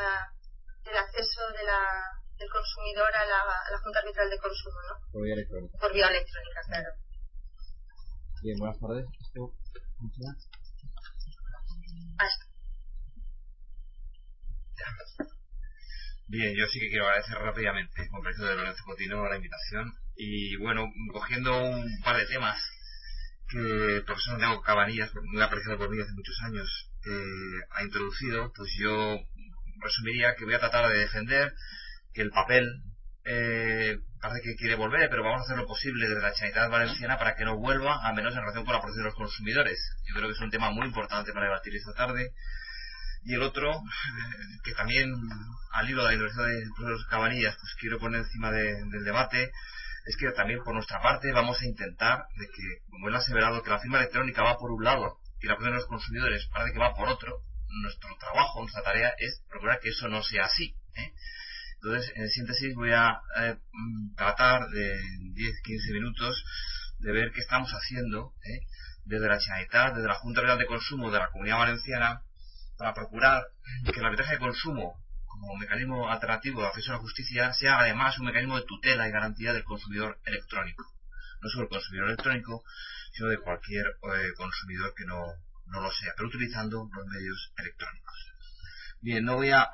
del acceso del consumidor a la Junta Arbitral de Consumo, ¿no? Por vía electrónica. Por vía electrónica, claro. Bien, buenas tardes. Bien, yo sí que quiero agradecer rápidamente, con permiso de Lorenzo Cotino, la invitación. Y bueno, cogiendo un par de temas que el profesor Santiago Cabanillas, muy apreciado por mí hace muchos años, ha introducido, pues yo resumiría que voy a tratar de defender que el papel parece que quiere volver, pero vamos a hacer lo posible desde la Generalitat Valenciana para que no vuelva, al menos en relación con la protección de los consumidores. Yo creo que es un tema muy importante para debatir esta tarde. Y el otro, que también al hilo de la intervención de profesor Cabanillas, pues quiero poner encima del debate, es que también por nuestra parte vamos a intentar de que, como él ha aseverado, que la firma electrónica va por un lado y la protección de los consumidores parece que va por otro. Nuestro trabajo, nuestra tarea es procurar que eso no sea así, ¿eh? Entonces, en síntesis, voy a tratar de 10-15 minutos de ver qué estamos haciendo desde la Generalitat, desde la Junta Arbitral de Consumo de la Comunidad Valenciana, para procurar que el arbitraje de consumo, como mecanismo alternativo de acceso a la justicia, sea además un mecanismo de tutela y garantía del consumidor electrónico. No solo el consumidor electrónico, sino de cualquier consumidor que no lo sea, pero utilizando los medios electrónicos. Bien, no voy a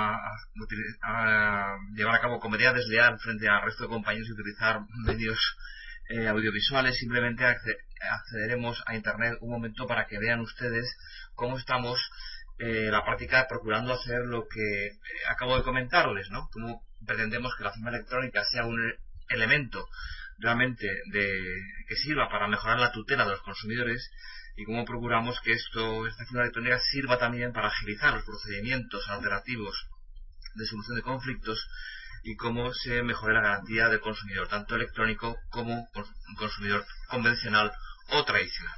llevar a cabo comedia desleal frente al resto de compañeros y utilizar medios audiovisuales. Simplemente accederemos a Internet un momento para que vean ustedes cómo estamos la práctica procurando hacer lo que acabo de comentarles, ¿no? Cómo pretendemos que la firma electrónica sea un elemento realmente que sirva para mejorar la tutela de los consumidores, y cómo procuramos que esta firma electrónica sirva también para agilizar los procedimientos alternativos de solución de conflictos, y cómo se mejore la garantía del consumidor, tanto electrónico como consumidor convencional o tradicional.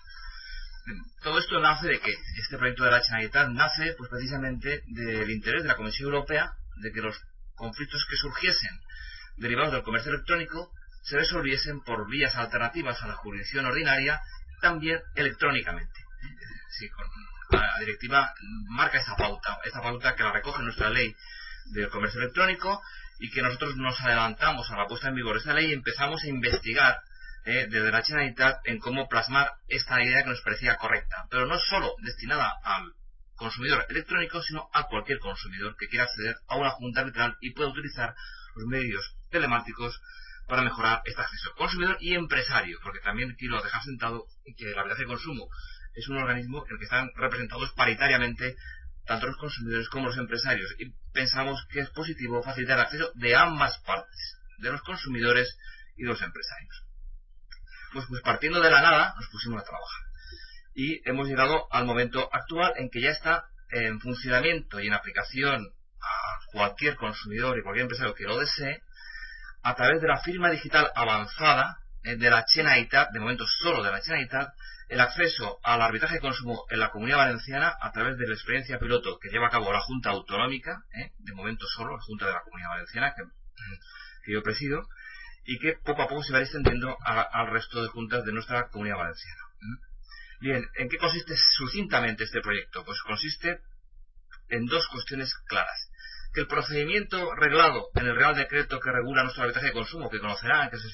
Todo esto nace de que este proyecto de la Generalitat nace pues precisamente del interés de la Comisión Europea de que los conflictos que surgiesen derivados del comercio electrónico se resolviesen por vías alternativas a la jurisdicción ordinaria, también electrónicamente. Sí, la directiva marca esta pauta que la recoge nuestra ley del comercio electrónico, y que nosotros nos adelantamos a la puesta en vigor de esta ley y empezamos a investigar desde la Generalitat en cómo plasmar esta idea que nos parecía correcta, pero no solo destinada al consumidor electrónico, sino a cualquier consumidor que quiera acceder a una junta arbitral y pueda utilizar los medios telemáticos para mejorar este acceso consumidor y empresario, porque también quiero dejar sentado que el arbitraje de consumo es un organismo en el que están representados paritariamente tanto los consumidores como los empresarios, y pensamos que es positivo facilitar el acceso de ambas partes, de los consumidores y de los empresarios. Pues partiendo de la nada nos pusimos a trabajar y hemos llegado al momento actual en que ya está en funcionamiento y en aplicación a cualquier consumidor y cualquier empresario que lo desee, a través de la firma digital avanzada de la Generalitat, de momento solo de la Generalitat, el acceso al arbitraje de consumo en la Comunidad Valenciana a través de la experiencia piloto que lleva a cabo la Junta Autonómica, de momento solo la Junta de la Comunidad Valenciana, que yo presido, y que poco a poco se va extendiendo al resto de juntas de nuestra Comunidad Valenciana. Bien, ¿en qué consiste sucintamente este proyecto? Pues consiste en dos cuestiones claras. Que el procedimiento reglado en el Real Decreto que regula nuestro arbitraje de consumo, que conocerán, que es el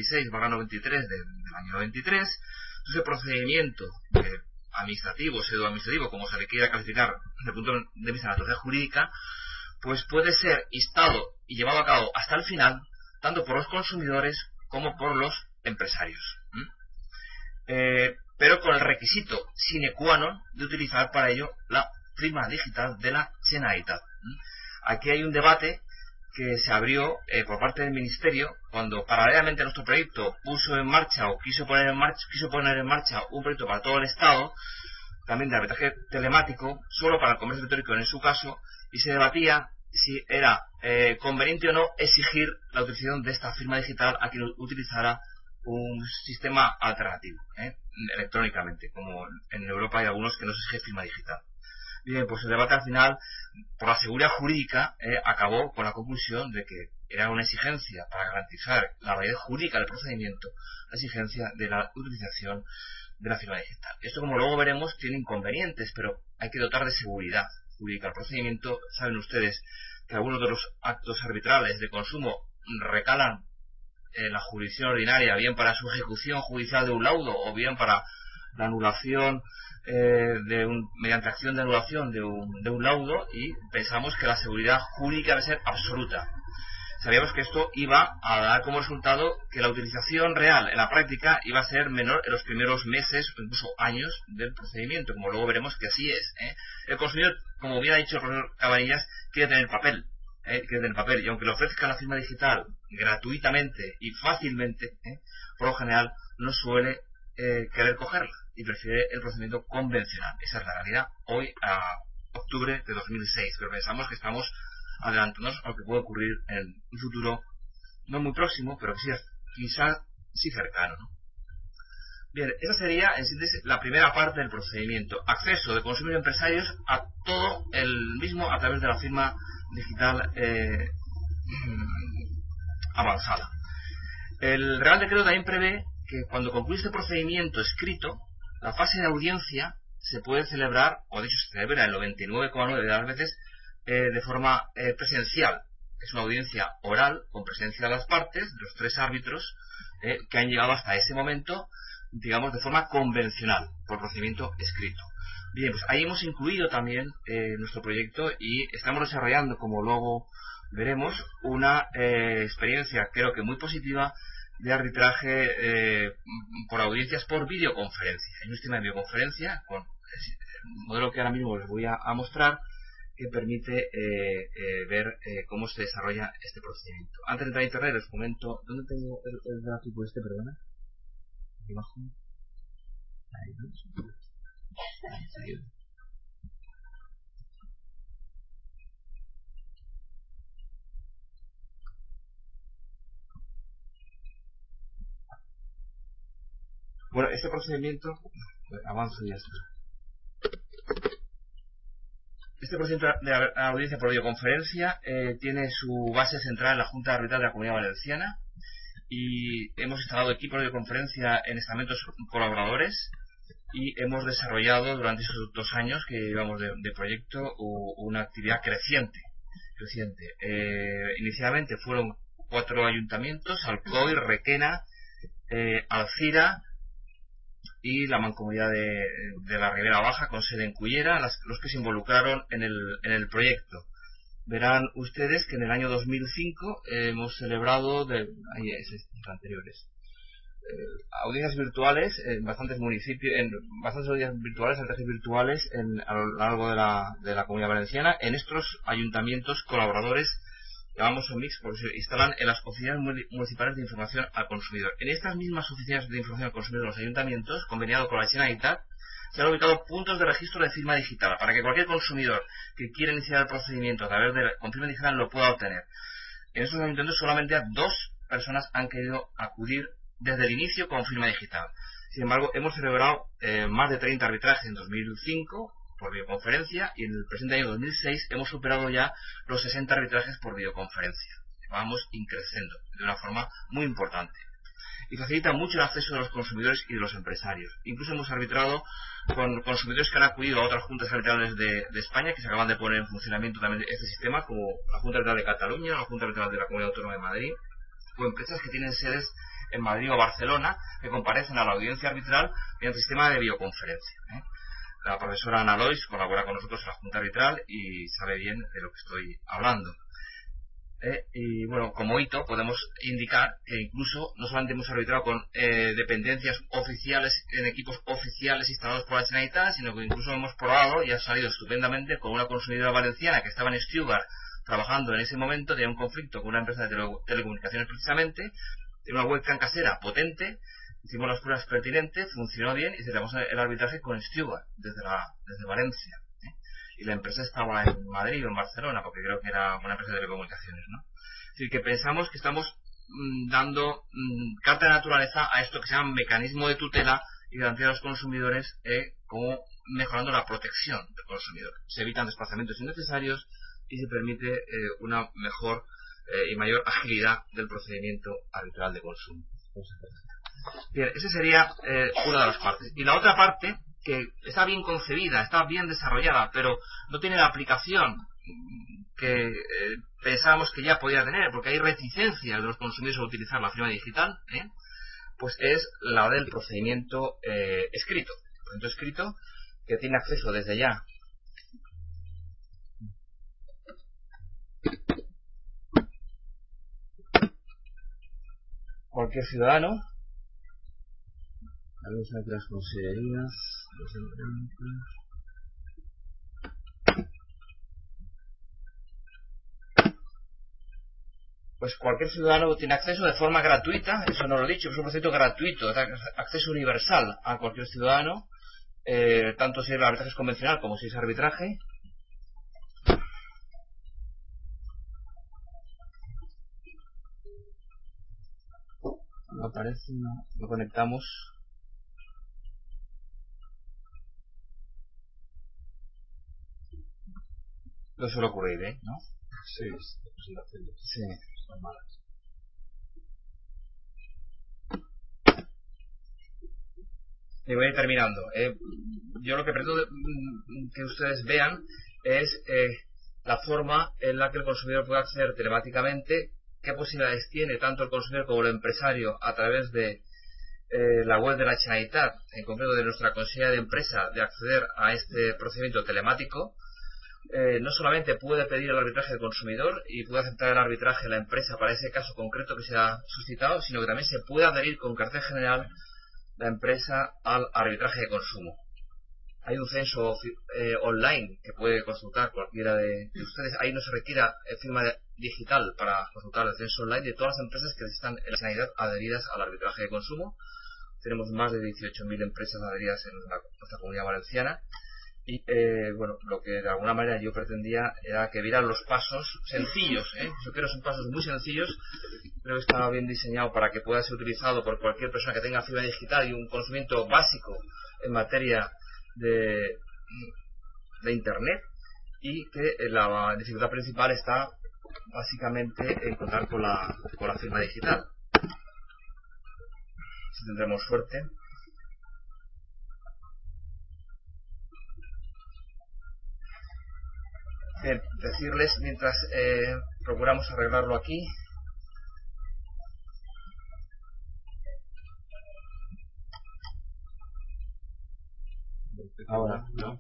636/93 del año 93, ese procedimiento administrativo, pseudo-administrativo, como se le quiera calificar desde el punto de vista de la autoridad jurídica, pues puede ser instado y llevado a cabo hasta el final, tanto por los consumidores como por los empresarios. Pero con el requisito sine qua non de utilizar para ello la firma digital de la Generalitat. Aquí hay un debate que se abrió por parte del Ministerio cuando paralelamente a nuestro proyecto puso en marcha o quiso poner en marcha un proyecto para todo el Estado, también de arbitraje telemático, solo para el comercio electrónico en su caso, y se debatía si era conveniente o no exigir la utilización de esta firma digital a quien utilizara un sistema alternativo, electrónicamente, como en Europa hay algunos que no se exige firma digital. Bien, pues el debate al final, por la seguridad jurídica, acabó con la conclusión de que era una exigencia para garantizar la validez jurídica del procedimiento, la exigencia de la utilización de la firma digital. Esto, como luego veremos, tiene inconvenientes, pero hay que dotar de seguridad jurídica al procedimiento. Saben ustedes que algunos de los actos arbitrales de consumo recalan en la jurisdicción ordinaria, bien para su ejecución judicial de un laudo o bien para la anulación mediante acción de anulación de un laudo, y pensamos que la seguridad jurídica debe ser absoluta. Sabíamos que esto iba a dar como resultado que la utilización real en la práctica iba a ser menor en los primeros meses o incluso años del procedimiento, como luego veremos que así es. El consumidor, como bien ha dicho el profesor Cabanillas, quiere tener papel. Y aunque le ofrezca la firma digital gratuitamente y fácilmente, por lo general no suele querer cogerla y prefiere el procedimiento convencional. Esa es la realidad hoy, a octubre de 2006, pero pensamos que estamos adelantándonos a lo que puede ocurrir en un futuro no muy próximo, pero que quizá sí cercano, ¿no? Bien, esa sería en síntesis la primera parte del procedimiento: acceso de consumidores y empresarios a todo el mismo a través de la firma digital avanzada. El Real Decreto también prevé que cuando concluye este procedimiento escrito, la fase de audiencia se puede celebrar, o de hecho se celebra en el 99,9% de las veces, de forma presencial. Es una audiencia oral con presencia de las partes, de los tres árbitros que han llegado hasta ese momento, digamos, de forma convencional, por procedimiento escrito. Bien, pues ahí hemos incluido también nuestro proyecto y estamos desarrollando, como luego veremos, una experiencia creo que muy positiva de arbitraje por audiencias por videoconferencia. Hay un sistema de videoconferencia con el modelo que ahora mismo les voy a mostrar, que permite ver cómo se desarrolla este procedimiento. Antes de entrar a internet les comento. ¿Dónde tengo el gráfico este, perdona? Aquí abajo. Ahí, ¿no? Ahí. Bueno, este procedimiento, avanzo ya está. Este procedimiento de audiencia por videoconferencia tiene su base central en la Junta Arbitral de la Comunidad Valenciana, y hemos instalado equipos de videoconferencia en estamentos colaboradores, y hemos desarrollado durante esos 2 años que llevamos de proyecto una actividad creciente. Inicialmente fueron 4 ayuntamientos: Alcoy, Requena, Alcira y la Mancomunidad de la Ribera Baja, con sede en Cullera, los que se involucraron en el proyecto. Verán ustedes que en el año 2005 hemos celebrado anteriores audiencias virtuales en bastantes municipios, en bastantes audiencias virtuales, arbitrajes virtuales a lo largo de la Comunidad Valenciana. En estos ayuntamientos colaboradores, llamamos OMIX, porque se instalan en las oficinas municipales de información al consumidor. En estas mismas oficinas de información al consumidor de los ayuntamientos, conveniado con la Generalitat, se han ubicado puntos de registro de firma digital para que cualquier consumidor que quiera iniciar el procedimiento a través con firma digital lo pueda obtener. En estos ayuntamientos solamente 2 personas han querido acudir desde el inicio con firma digital. Sin embargo, hemos celebrado más de 30 arbitrajes en 2005 por videoconferencia, y en el presente año 2006 hemos superado ya los 60 arbitrajes por videoconferencia. Vamos increciendo de una forma muy importante y facilita mucho el acceso de los consumidores y de los empresarios. Incluso hemos arbitrado con consumidores que han acudido a otras juntas arbitrales de España, que se acaban de poner en funcionamiento también este sistema, como la Junta Arbitral de Cataluña, la Junta Arbitral de la Comunidad Autónoma de Madrid, o empresas que tienen sedes en Madrid o Barcelona, que comparecen a la audiencia arbitral mediante el sistema de videoconferencia. La profesora Ana Lois colabora con nosotros en la Junta Arbitral y sabe bien de lo que estoy hablando. Y bueno, como hito podemos indicar que incluso no solamente hemos arbitrado con dependencias oficiales en equipos oficiales instalados por la Generalitat, sino que incluso hemos probado y ha salido estupendamente con una consumidora valenciana que estaba en Stuttgart trabajando en ese momento, tenía un conflicto con una empresa de telecomunicaciones precisamente, tenía una webcam casera potente, hicimos las pruebas pertinentes, funcionó bien y celebramos el arbitraje con Stuttgart desde Valencia. Y la empresa estaba en Madrid o en Barcelona, porque creo que era una empresa de telecomunicaciones, ¿no? Es decir, que pensamos que estamos dando carta de naturaleza a esto que se llama mecanismo de tutela y garantía a los consumidores, como mejorando la protección del consumidor. Se evitan desplazamientos innecesarios y se permite una mejor y mayor agilidad del procedimiento arbitral de consumo. Bien, esa sería una de las partes. Y la otra parte que está bien concebida, está bien desarrollada, pero no tiene la aplicación que pensábamos que ya podía tener, porque hay reticencias de los consumidores a utilizar la firma digital, pues es la del procedimiento escrito. El procedimiento escrito que tiene acceso desde ya cualquier ciudadano. Vamos a ver las consellerías. Pues cualquier ciudadano tiene acceso de forma gratuita, eso no lo he dicho, es un procedimiento gratuito, acceso universal a cualquier ciudadano, tanto si el arbitraje es convencional como si es arbitraje. No aparece, no, lo conectamos. No suele ocurrir, ¿no? Sí, sí. Son malas. Y voy a ir terminando. Yo lo que pretendo que ustedes vean es la forma en la que el consumidor puede acceder telemáticamente, qué posibilidades tiene tanto el consumidor como el empresario a través de la web de la Generalitat, en concreto de nuestra Consellería de Empresa, de acceder a este procedimiento telemático. No solamente puede pedir el arbitraje del consumidor y puede aceptar el arbitraje de la empresa para ese caso concreto que se ha suscitado, sino que también se puede adherir con cartel general la empresa al arbitraje de consumo. Hay un censo online que puede consultar cualquiera de ustedes. Ahí no se requiere firma digital para consultar el censo online de todas las empresas que están en la sanidad adheridas al arbitraje de consumo. Tenemos más de 18.000 empresas adheridas en nuestra comunidad valenciana. Y bueno, lo que de alguna manera yo pretendía era que vieran los pasos sencillos, yo creo que son pasos muy sencillos. Creo que está bien diseñado para que pueda ser utilizado por cualquier persona que tenga firma digital y un conocimiento básico en materia de internet, y que la dificultad principal está básicamente en contar con la firma digital. Si tendremos suerte. Bien, decirles mientras procuramos arreglarlo aquí. Ahora, ¿no?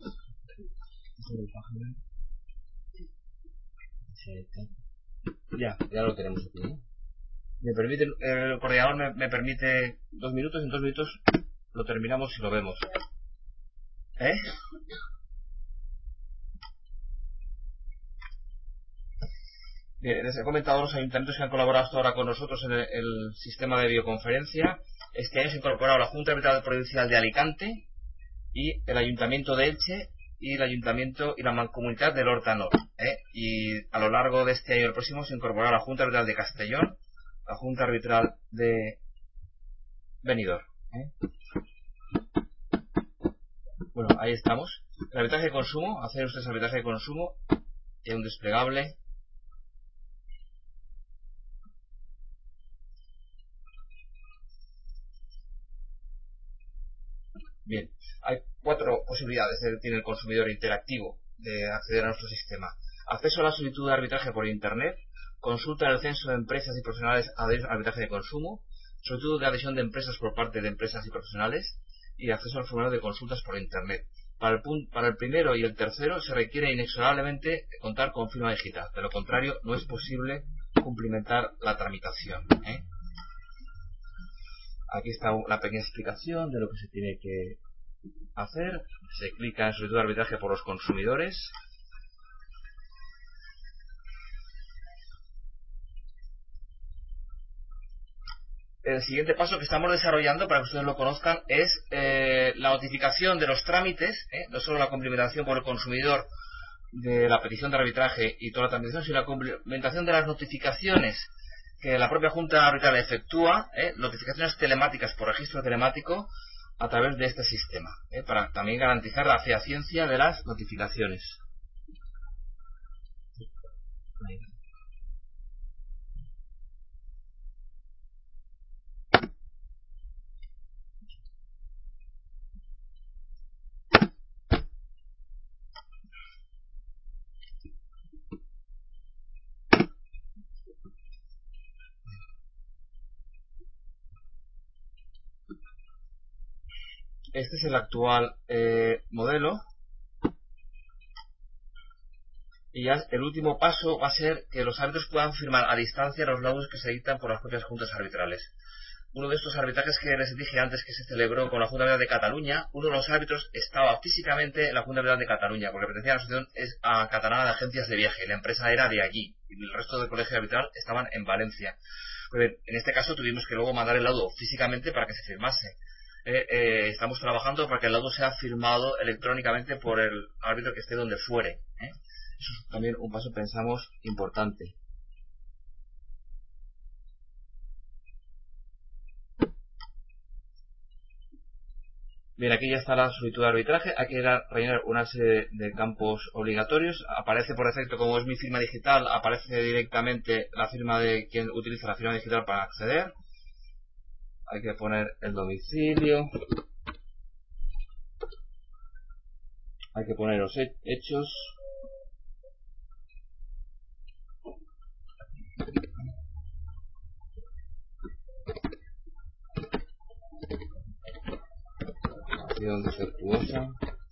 Ya lo tenemos aquí, ¿no? Me permite, el coordinador me permite 2 minutos, en 2 minutos lo terminamos y lo vemos. Bien, les he comentado los ayuntamientos que han colaborado hasta ahora con nosotros en el sistema de videoconferencia. Este año se ha incorporado la Junta Arbitral Provincial de Alicante y el Ayuntamiento de Elche y el Ayuntamiento y la Mancomunidad del Horta Nord. Y a lo largo de este año y el próximo se incorporará la Junta Arbitral de Castellón, la Junta Arbitral de Benidorm. Bueno, ahí estamos. El arbitraje de consumo, hacer ustedes arbitraje de consumo y un desplegable. Bien, hay 4 posibilidades que tiene el consumidor interactivo de acceder a nuestro sistema. Acceso a la solicitud de arbitraje por Internet, consulta en el censo de empresas y profesionales adheridos al arbitraje de consumo, solicitud de adhesión de empresas por parte de empresas y profesionales y acceso al formulario de consultas por Internet. Para el primero y el tercero se requiere inexorablemente contar con firma digital. De lo contrario, no es posible cumplimentar la tramitación. Aquí está una pequeña explicación de lo que se tiene que hacer. Se clica en solicitud de arbitraje por los consumidores. El siguiente paso que estamos desarrollando, para que ustedes lo conozcan, es la notificación de los trámites, no solo la cumplimentación por el consumidor de la petición de arbitraje y toda la tramitación, sino la cumplimentación de las notificaciones que la propia Junta Arbitral efectúa, notificaciones telemáticas por registro telemático a través de este sistema, para también garantizar la fehaciencia de las notificaciones. este es el actual modelo. Y ya el último paso va a ser que los árbitros puedan firmar a distancia los laudos que se dictan por las propias juntas arbitrales. Uno de estos arbitrajes que les dije antes que se celebró con la Junta Arbitral de Cataluña, uno de los árbitros estaba físicamente en la Junta Arbitral de Cataluña, porque pertenecía a la Asociación Catalana de Agencias de Viaje, y la empresa era de allí, y el resto del colegio arbitral estaban en Valencia. Pues en este caso tuvimos que luego mandar el laudo físicamente para que se firmase. Estamos trabajando para que el laudo sea firmado electrónicamente por el árbitro que esté donde fuere. Eso es también un paso, pensamos, importante. Bien, aquí ya está la solicitud de arbitraje. Hay que rellenar una serie de campos obligatorios. Aparece por defecto, como es mi firma digital, aparece directamente la firma de quien utiliza la firma digital para acceder. Hay que poner el domicilio. Hay que poner los hechos. Acción defectuosa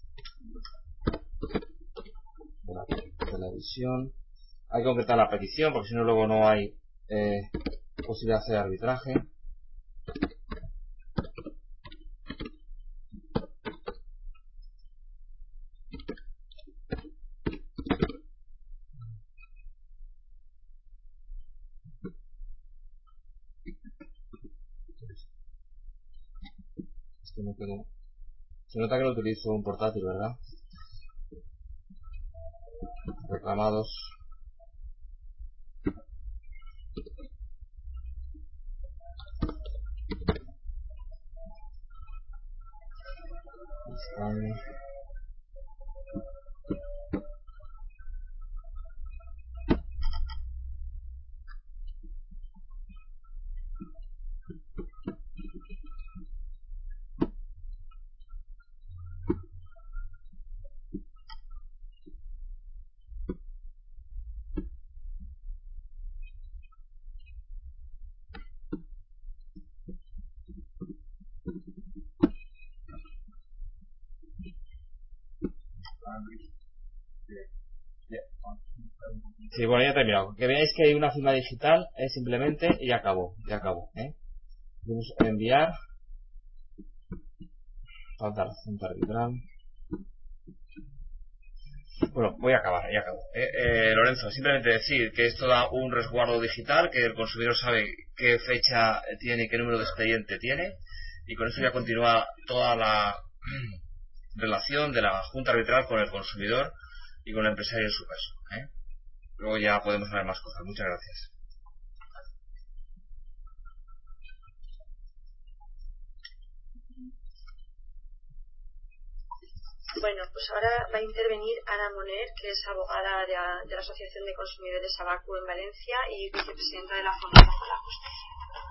de la televisión. Hay que completar la petición porque si no luego no hay posibilidad de hacer arbitraje. Es que no tengo... Se nota que no utilizo un portátil, ¿verdad? Reclamados. Están... Sí, bueno, ya he terminado. Que veáis que hay una firma digital, simplemente, y ya acabó. Vamos a enviar. Falta la junta arbitral. Bueno, voy a acabar, ya acabo. Lorenzo, simplemente decir que esto da un resguardo digital, que el consumidor sabe qué fecha tiene y qué número de expediente tiene, y con eso ya continúa toda la relación de la junta arbitral con el consumidor y con el empresario en su caso. Luego ya podemos hablar más cosas. Muchas gracias. Bueno, pues ahora va a intervenir Ana Moner, que es abogada de la Asociación de Consumidores Abacu en Valencia y vicepresidenta de la Fundación por la Justicia.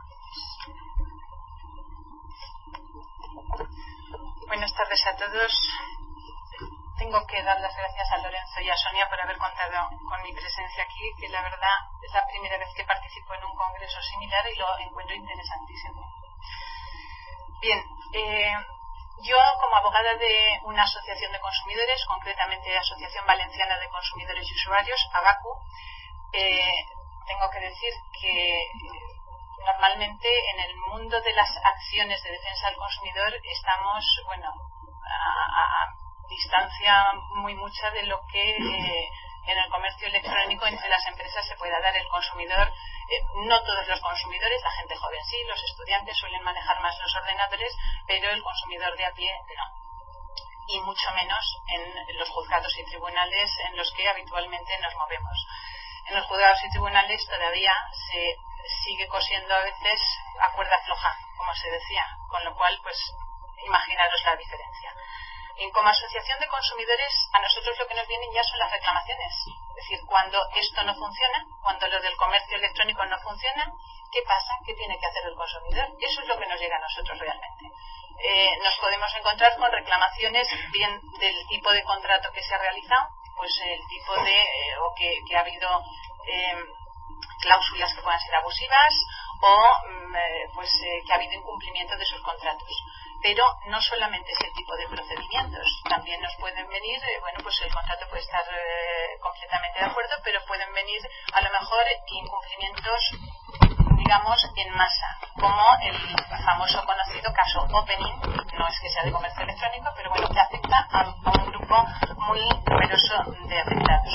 Buenas tardes a todos. Tengo que dar las gracias a Lorenzo y a Sonia por haber contado con mi presencia aquí, que la verdad es la primera vez que participo en un congreso similar y lo encuentro interesantísimo. Bien, yo como abogada de una asociación de consumidores, concretamente Asociación Valenciana de Consumidores y Usuarios, ABACU, tengo que decir que normalmente en el mundo de las acciones de defensa del consumidor estamos, a distancia muy mucha de lo que en el comercio electrónico entre las empresas se pueda dar el consumidor. No todos los consumidores, la gente joven sí, los estudiantes suelen manejar más los ordenadores, pero el consumidor de a pie no. Y mucho menos en los juzgados y tribunales en los que habitualmente nos movemos. En los juzgados y tribunales todavía se sigue cosiendo a veces a cuerda floja, como se decía, con lo cual, pues, imaginaros la diferencia. Y como asociación de consumidores, a nosotros lo que nos vienen ya son las reclamaciones. Es decir, cuando esto no funciona, cuando lo del comercio electrónico no funciona, ¿qué pasa? ¿Qué tiene que hacer el consumidor? Eso es lo que nos llega a nosotros realmente. Nos podemos encontrar con reclamaciones bien del tipo de contrato que se ha realizado, pues el tipo de, o que ha habido cláusulas que puedan ser abusivas o que ha habido incumplimiento de sus contratos. pero no solamente ese tipo de procedimientos. También nos pueden venir, pues el contrato puede estar completamente de acuerdo, pero pueden venir a lo mejor incumplimientos, digamos, en masa, como el famoso conocido caso Opening. No es que sea de comercio electrónico, pero bueno, que afecta a un grupo muy numeroso de afectados.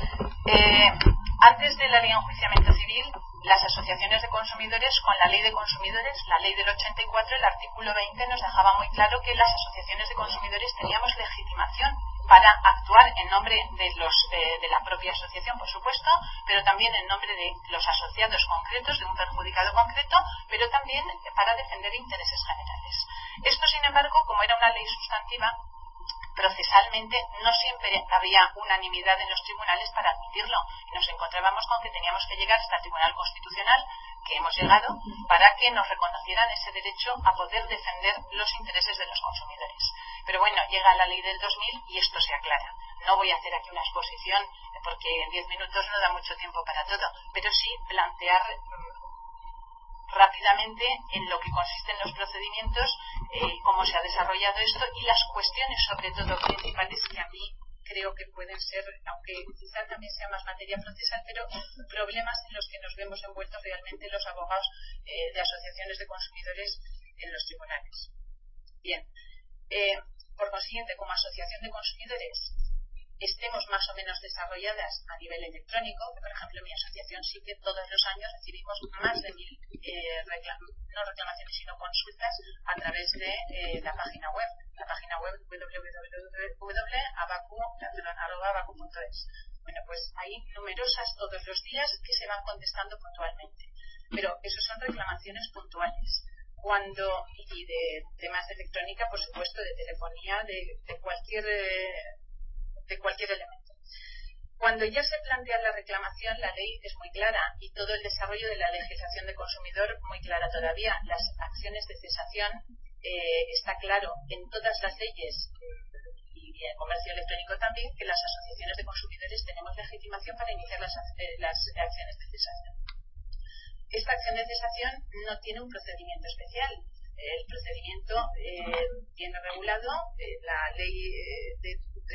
Antes de la ley de enjuiciamiento civil, las asociaciones de consumidores, con la ley de consumidores, la ley del 84, el artículo 20 nos dejaba muy claro que las asociaciones de consumidores teníamos legitimación para actuar en nombre de la propia asociación, por supuesto, pero también en nombre de los asociados concretos, de un perjudicado concreto, pero también para defender intereses generales. Esto, sin embargo, como era una ley sustantiva, procesalmente no siempre había unanimidad en los tribunales para admitirlo, y nos encontrábamos con que teníamos que llegar hasta el Tribunal Constitucional, que hemos llegado, para que nos reconocieran ese derecho a poder defender los intereses de los consumidores. Pero bueno, llega la ley del 2000 y esto se aclara. No voy a hacer aquí una exposición porque en 10 minutos no da mucho tiempo para todo, pero sí plantear rápidamente en lo que consisten los procedimientos, cómo se ha desarrollado esto y las cuestiones, sobre todo principales, que a mí creo que pueden ser, aunque quizá también sea más materia procesal, pero problemas en los que nos vemos envueltos realmente los abogados de asociaciones de consumidores en los tribunales. Bien, por consiguiente, como asociación de consumidores, estemos más o menos desarrolladas a nivel electrónico, que por ejemplo mi asociación sí que todos los años recibimos más de 1000 no reclamaciones sino consultas a través de la página web www.abacu.es. Bueno, pues hay numerosas todos los días que se van contestando puntualmente, pero eso son reclamaciones puntuales. Y de temas de electrónica, por supuesto, de telefonía, de cualquier elemento. Cuando ya se plantea la reclamación, la ley es muy clara y todo el desarrollo de la legislación de consumidor muy clara todavía. Las acciones de cesación, está claro en todas las leyes y en comercio electrónico también, que las asociaciones de consumidores tenemos legitimación para iniciar las acciones de cesación. Esta acción de cesación no tiene un procedimiento especial. El procedimiento tiene regulado la ley de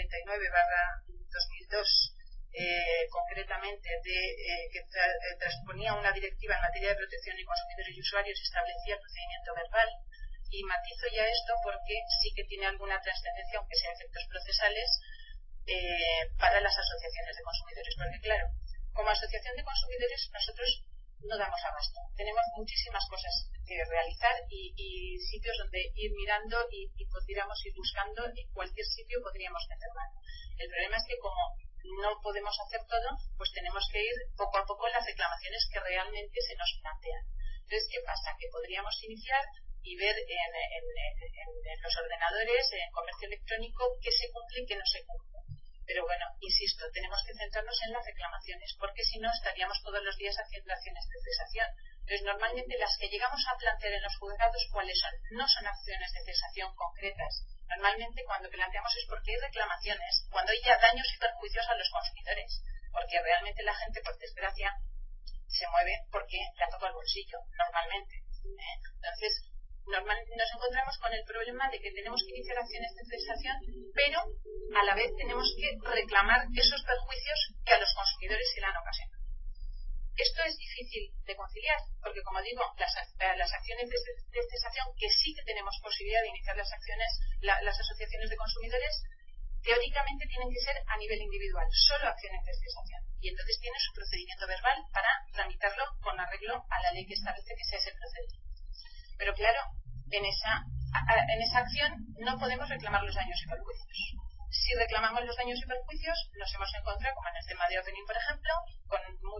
39/2002, concretamente que transponía una directiva en materia de protección de consumidores y usuarios y establecía el procedimiento verbal. Y matizo ya esto porque sí que tiene alguna trascendencia, aunque sea efectos procesales, para las asociaciones de consumidores. Porque claro, como asociación de consumidores nosotros no damos abasto. Tenemos muchísimas cosas que realizar y sitios donde ir mirando y podríamos ir buscando, y cualquier sitio podríamos meter mano. El problema es que como no podemos hacer todo, pues tenemos que ir poco a poco en las reclamaciones que realmente se nos plantean. Entonces, ¿qué pasa? Que podríamos iniciar y ver en los ordenadores, en comercio electrónico, qué se cumple y qué no se cumple. Pero bueno, insisto, tenemos que centrarnos en las reclamaciones, porque si no estaríamos todos los días haciendo acciones de cesación. Entonces, normalmente las que llegamos a plantear en los juzgados, ¿cuáles son? No son acciones de cesación concretas. Normalmente cuando planteamos es porque hay reclamaciones, cuando hay ya daños y perjuicios a los consumidores, porque realmente la gente, por desgracia, se mueve porque le toca el bolsillo, normalmente. Entonces, normalmente nos encontramos con el problema de que tenemos que iniciar acciones de cesación, pero a la vez tenemos que reclamar esos perjuicios que a los consumidores se le han ocasionado. Esto es difícil de conciliar, porque como digo, las acciones de cesación, que sí que tenemos posibilidad de iniciar las asociaciones de consumidores, teóricamente tienen que ser a nivel individual, solo acciones de cesación. Y entonces tiene su procedimiento verbal para tramitarlo con arreglo a la ley que establece que sea ese procedimiento. Pero claro, en esa acción no podemos reclamar los daños y perjuicios. Si reclamamos los daños y perjuicios, nos hemos encontrado, como en el tema de Opening, por ejemplo, con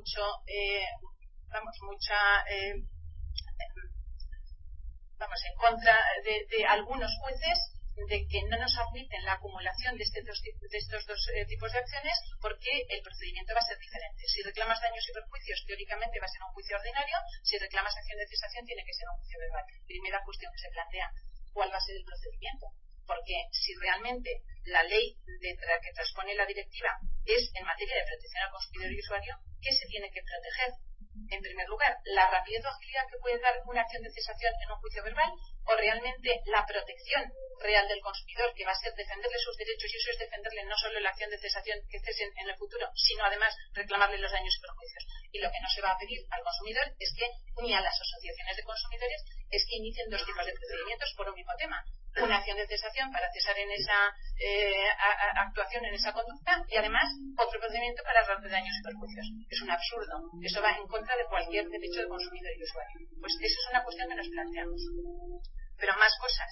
en contra de algunos jueces, de que no nos admiten la acumulación de estos dos tipos de acciones, porque el procedimiento va a ser diferente. Si reclamas daños y perjuicios, teóricamente va a ser un juicio ordinario. Si reclamas acción de cesación, tiene que ser un juicio verbal. Primera cuestión que se plantea: ¿cuál va a ser el procedimiento? Porque si realmente la ley que transpone la directiva es en materia de protección al consumidor y usuario, ¿qué se tiene que proteger? En primer lugar, la rapidez o agilidad que puede dar una acción de cesación en un juicio verbal, o realmente la protección real del consumidor, que va a ser defenderle sus derechos, y eso es defenderle no solo la acción de cesación que cesen en el futuro, sino además reclamarle los daños y perjuicios. Y lo que no se va a pedir al consumidor es que, ni a las asociaciones de consumidores, es que inicien dos tipos de procedimientos por un mismo tema. Una acción de cesación para cesar en esa actuación, en esa conducta, y además otro procedimiento para ahorrarle daños y perjuicios. Es un absurdo. Eso va en contra de cualquier derecho de consumidor y usuario. Pues esa es una cuestión que nos planteamos. Pero más cosas.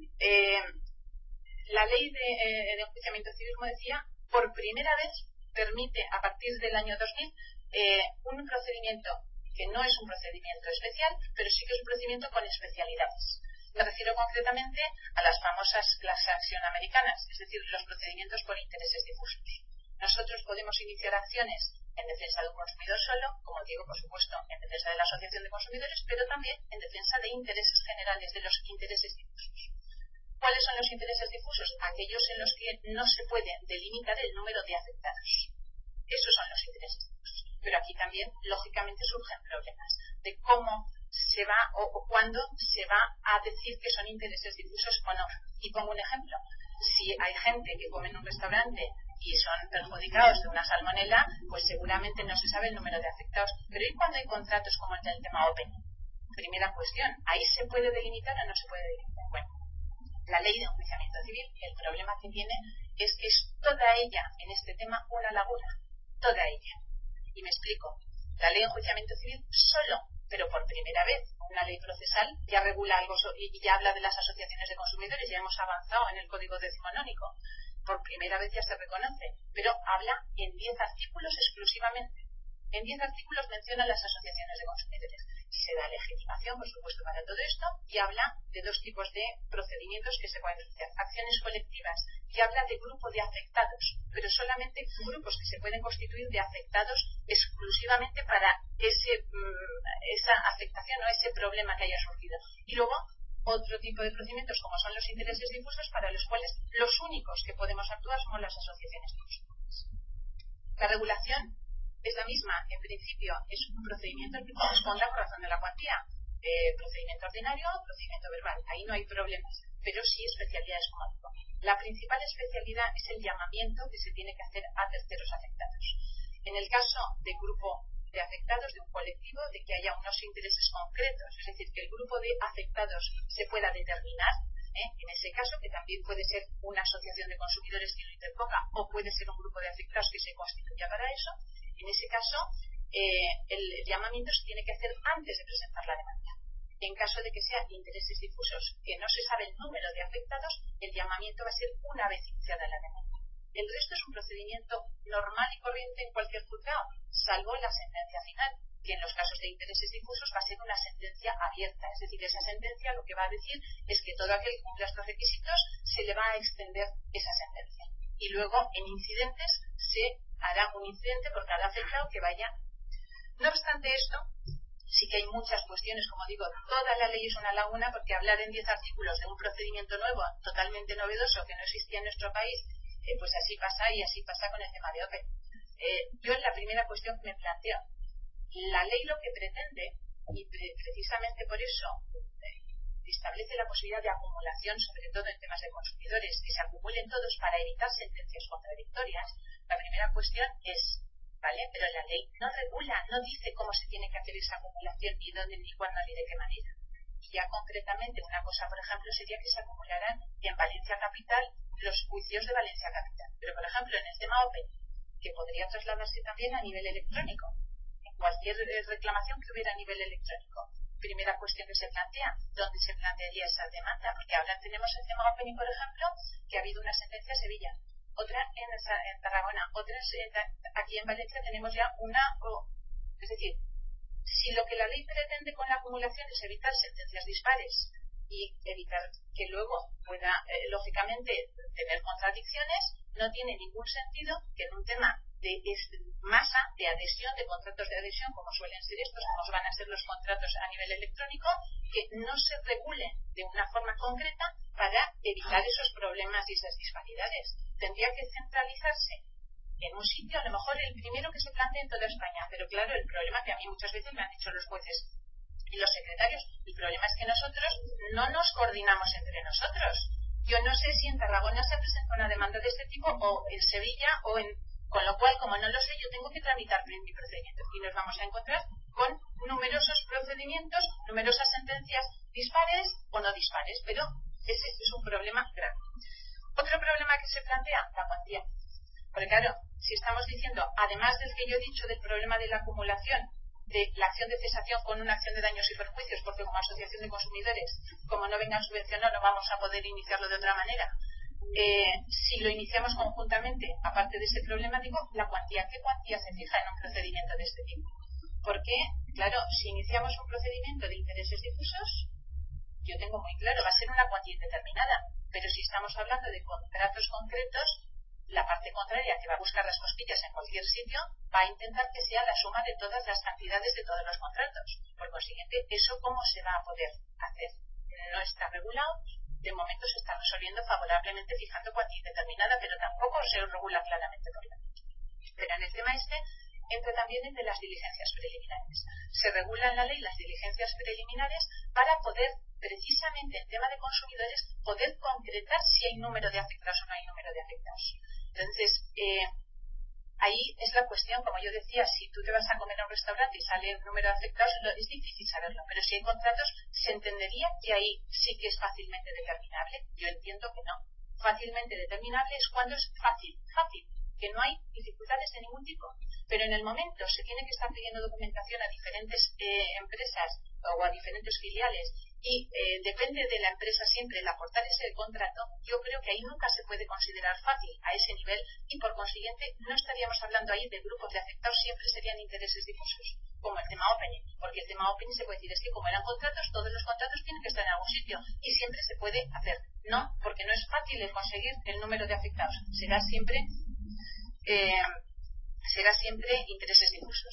La ley de enjuiciamiento civil, como decía, por primera vez permite, a partir del año 2000, un procedimiento que no es un procedimiento especial, pero sí que es un procedimiento con especialidades. Me refiero concretamente a las famosas class action americanas, es decir, los procedimientos por intereses difusos. Nosotros podemos iniciar acciones en defensa de un consumidor solo, como digo, por supuesto, en defensa de la asociación de consumidores, pero también en defensa de intereses generales, de los intereses difusos. ¿Cuáles son los intereses difusos? Aquellos en los que no se puede delimitar el número de afectados. Esos son los intereses difusos. Pero aquí también, lógicamente, surgen problemas de cómo se va o cuándo se va a decir que son intereses difusos o no. Y pongo un ejemplo. Si hay gente que come en un restaurante y son perjudicados de una salmonela, pues seguramente no se sabe el número de afectados. Pero ¿y cuando hay contratos como el del tema Open? Primera cuestión, ¿ahí se puede delimitar o no se puede delimitar? Bueno, la ley de enjuiciamiento civil, el problema que tiene es que es toda ella en este tema una laguna. Toda ella. Y me explico. La ley de enjuiciamiento civil solo, pero por primera vez, una ley procesal ya regula algo y ya habla de las asociaciones de consumidores, ya hemos avanzado en el código decimonónico. Por primera vez ya se reconoce, pero habla en 10 artículos exclusivamente. En 10 artículos menciona las asociaciones de consumidores. Se da legitimación, por supuesto, para todo esto, y habla de dos tipos de procedimientos que se pueden iniciar. Acciones colectivas, y habla de grupo de afectados, pero solamente grupos que se pueden constituir de afectados exclusivamente para esa afectación o ese problema que haya surgido. Y luego, otro tipo de procedimientos, como son los intereses difusos, para los cuales los únicos que podemos actuar somos las asociaciones de consumidores. La regulación es la misma, en principio es un procedimiento que corresponda por razón de la cuantía. Procedimiento ordinario, procedimiento verbal, ahí no hay problemas, pero sí especialidades como digo. La principal especialidad es el llamamiento que se tiene que hacer a terceros afectados. En el caso de grupo de afectados, de un colectivo, de que haya unos intereses concretos, es decir, que el grupo de afectados se pueda determinar, en ese caso, que también puede ser una asociación de consumidores que lo interponga, o puede ser un grupo de afectados que se constituya para eso. En ese caso, el llamamiento se tiene que hacer antes de presentar la demanda. En caso de que sean intereses difusos, que no se sabe el número de afectados, el llamamiento va a ser una vez iniciada la demanda. El resto es un procedimiento normal y corriente en cualquier juzgado, salvo la sentencia final, que en los casos de intereses difusos va a ser una sentencia abierta. Es decir, esa sentencia lo que va a decir es que todo aquel que cumpla estos requisitos se le va a extender esa sentencia. Y luego, en incidentes, se hará un incidente por cada afectado que vaya. No obstante esto, sí que hay muchas cuestiones, como digo, toda la ley es una laguna, porque hablar en 10 artículos de un procedimiento nuevo, totalmente novedoso, que no existía en nuestro país, pues así pasa, y así pasa con el tema de Open. Yo en la primera cuestión que me planteo, la ley lo que pretende, y precisamente por eso establece la posibilidad de acumulación, sobre todo en temas de consumidores, que se acumulen todos para evitar sentencias contradictorias. La primera cuestión es, ¿vale? Pero la ley no regula, no dice cómo se tiene que hacer esa acumulación, ni dónde, ni cuándo, ni de qué manera. Y ya concretamente, una cosa, por ejemplo, sería que se acumularan en Valencia Capital los juicios de Valencia Capital. Pero, por ejemplo, en el tema Open, que podría trasladarse también a nivel electrónico, en cualquier reclamación que hubiera a nivel electrónico. Primera cuestión que se plantea, ¿dónde se plantearía esa demanda? Porque ahora tenemos el tema Open, por ejemplo, que ha habido una sentencia en Sevilla, otra en Tarragona, otras aquí en Valencia tenemos ya una. Es decir, si lo que la ley pretende con la acumulación es evitar sentencias dispares y evitar que luego pueda, lógicamente, tener contradicciones, no tiene ningún sentido que en un tema de masa, de adhesión, de contratos de adhesión, como suelen ser estos, como van a ser los contratos a nivel electrónico, que no se regulen de una forma concreta para evitar esos problemas y esas disparidades. Tendría que centralizarse en un sitio, a lo mejor el primero que se plantee en toda España, pero claro, el problema que a mí muchas veces me han dicho los jueces, y los secretarios. El problema es que nosotros no nos coordinamos entre nosotros. Yo no sé si en Tarragona se presenta una demanda de este tipo o en Sevilla o en... Con lo cual, como no lo sé, yo tengo que tramitar mi procedimiento y nos vamos a encontrar con numerosos procedimientos, numerosas sentencias dispares o no dispares, pero ese es un problema grave. Otro problema que se plantea, la cuantía. Porque claro, si estamos diciendo, además del que yo he dicho del problema de la acumulación de la acción de cesación con una acción de daños y perjuicios, porque como asociación de consumidores, como no vengan subvencionados, no vamos a poder iniciarlo de otra manera. Si lo iniciamos conjuntamente, aparte de ese problema, digo, la cuantía. ¿Qué cuantía se fija en un procedimiento de este tipo? Porque, claro, si iniciamos un procedimiento de intereses difusos, yo tengo muy claro, va a ser una cuantía indeterminada. Pero si estamos hablando de contratos concretos, la parte contraria, que va a buscar las costillas en cualquier sitio, va a intentar que sea la suma de todas las cantidades de todos los contratos. Por consiguiente, ¿eso cómo se va a poder hacer? No está regulado. De momento se está resolviendo favorablemente fijando cuantía indeterminada, pero tampoco se regula claramente por la ley. Pero en el tema este entra también el de las diligencias preliminares. Se regula en la ley las diligencias preliminares para poder, precisamente en tema de consumidores, poder concretar si hay número de afectados o no hay número de afectados. Entonces, ahí es la cuestión, como yo decía, si tú te vas a comer a un restaurante y sale el número de afectados, es difícil saberlo, pero si hay contratos, se entendería que ahí sí que es fácilmente determinable. Yo entiendo que no. Fácilmente determinable es cuando es fácil, que no hay dificultades de ningún tipo. Pero en el momento se tiene que estar pidiendo documentación a diferentes empresas o a diferentes filiales y depende de la empresa siempre el aportar ese contrato, yo creo que ahí nunca se puede considerar fácil a ese nivel y por consiguiente no estaríamos hablando ahí de grupos de afectados, siempre serían intereses difusos, como el tema opening, porque el tema opening se puede decir es que como eran contratos, todos los contratos tienen que estar en algún sitio y siempre se puede hacer. No, porque no es fácil el conseguir el número de afectados, será siempre intereses difusos.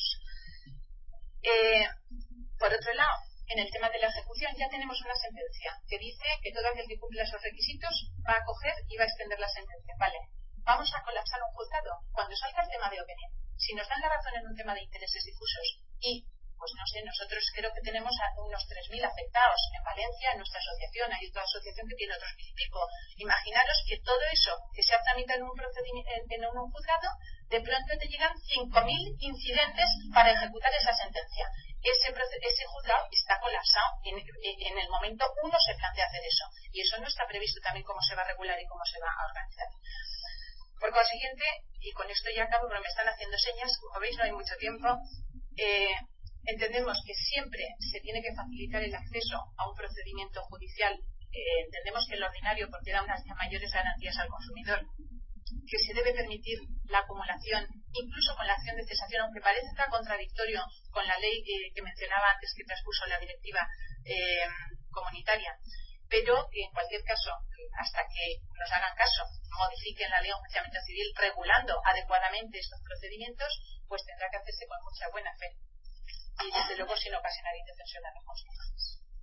Por otro lado, en el tema de la ejecución ya tenemos una sentencia que dice que todo aquel que cumpla esos requisitos va a coger y va a extender la sentencia. Vale, vamos a colapsar un juzgado cuando salga el tema de opening. Si nos dan la razón en un tema de intereses difusos y, pues no sé, nosotros creo que tenemos a unos 3.000 afectados en Valencia, en nuestra asociación, hay otra asociación que tiene otros 1.000 y pico. Imaginaros que todo eso que se ha tramitado en un procedimiento, en un juzgado, de pronto te llegan 5.000 incidentes para ejecutar esa sentencia. Ese juzgado está colapsado. En el momento uno se plantea hacer eso. Y eso no está previsto también cómo se va a regular y cómo se va a organizar. Por consiguiente, y con esto ya acabo porque me están haciendo señas, como veis no hay mucho tiempo, entendemos que siempre se tiene que facilitar el acceso a un procedimiento judicial. Entendemos que el ordinario, porque da unas mayores garantías al consumidor, que se debe permitir la acumulación, incluso con la acción de cesación, aunque parezca contradictorio con la ley que mencionaba antes que transpuso la directiva comunitaria, pero que en cualquier caso, hasta que nos hagan caso, modifiquen la ley de enjuiciamiento civil regulando adecuadamente estos procedimientos, pues tendrá que hacerse con mucha buena fe y desde luego sin ocasionar indefensión a los consumidores.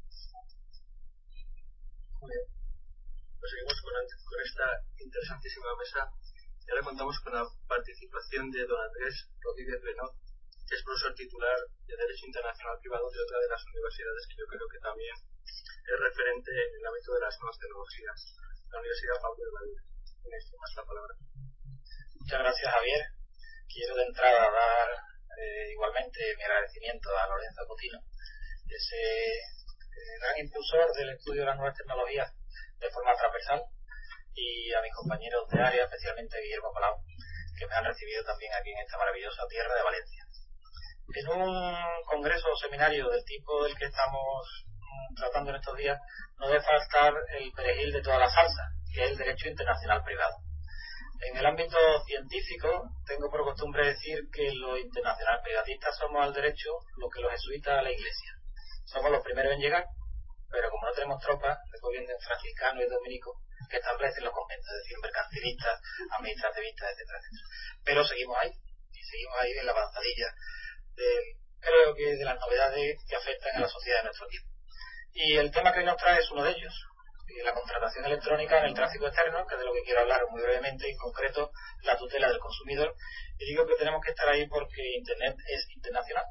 Muy bien. Pues seguimos con esta interesantísima mesa. Y ahora contamos con la participación de don Andrés Rodríguez Benot, que es profesor titular de Derecho Internacional Privado de otra de las universidades que yo creo que también es referente en el ámbito de las nuevas tecnologías, la Universidad Pablo de Madrid. Tienes más la palabra. Muchas gracias, Javier. Quiero de entrada dar igualmente mi agradecimiento a Lorenzo Cotino, ese gran impulsor del estudio de las nuevas tecnologías de forma transversal, y a mis compañeros de área, especialmente a Guillermo Palau, que me han recibido también aquí en esta maravillosa tierra de Valencia. En un congreso o seminario del tipo del que estamos tratando en estos días, no debe faltar el perejil de toda la salsa, que es el derecho internacional privado. En el ámbito científico, tengo por costumbre decir que los internacional privatistas somos al derecho lo que los jesuitas a la iglesia. Somos los primeros en llegar, pero como no tenemos tropas, de gobierno franciscano y dominico, que establecen los conventos, es decir, mercantilistas, administrativistas, etcétera, etcétera. Pero seguimos ahí, y seguimos ahí en la avanzadilla creo que de las novedades que afectan a la sociedad de nuestro tiempo. Y el tema que hoy nos trae es uno de ellos, la contratación electrónica en el tráfico externo, que es de lo que quiero hablar muy brevemente, en concreto la tutela del consumidor. Y digo que tenemos que estar ahí porque Internet es internacional.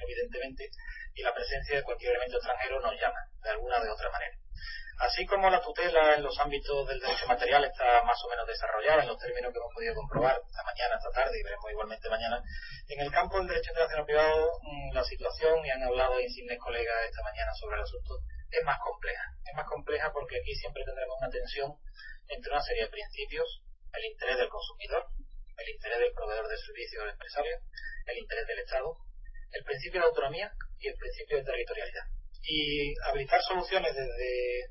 evidentemente, y la presencia de cualquier elemento extranjero nos llama, de alguna o de otra manera. Así como la tutela en los ámbitos del derecho material está más o menos desarrollada en los términos que hemos podido comprobar esta mañana, esta tarde y veremos igualmente mañana, en el campo del derecho internacional privado la situación, y han hablado insignes colegas esta mañana sobre el asunto, es más compleja. Es más compleja porque aquí siempre tendremos una tensión entre una serie de principios: el interés del consumidor, el interés del proveedor de servicios o del empresario, el interés del Estado, el principio de autonomía y el principio de territorialidad. Y habilitar soluciones desde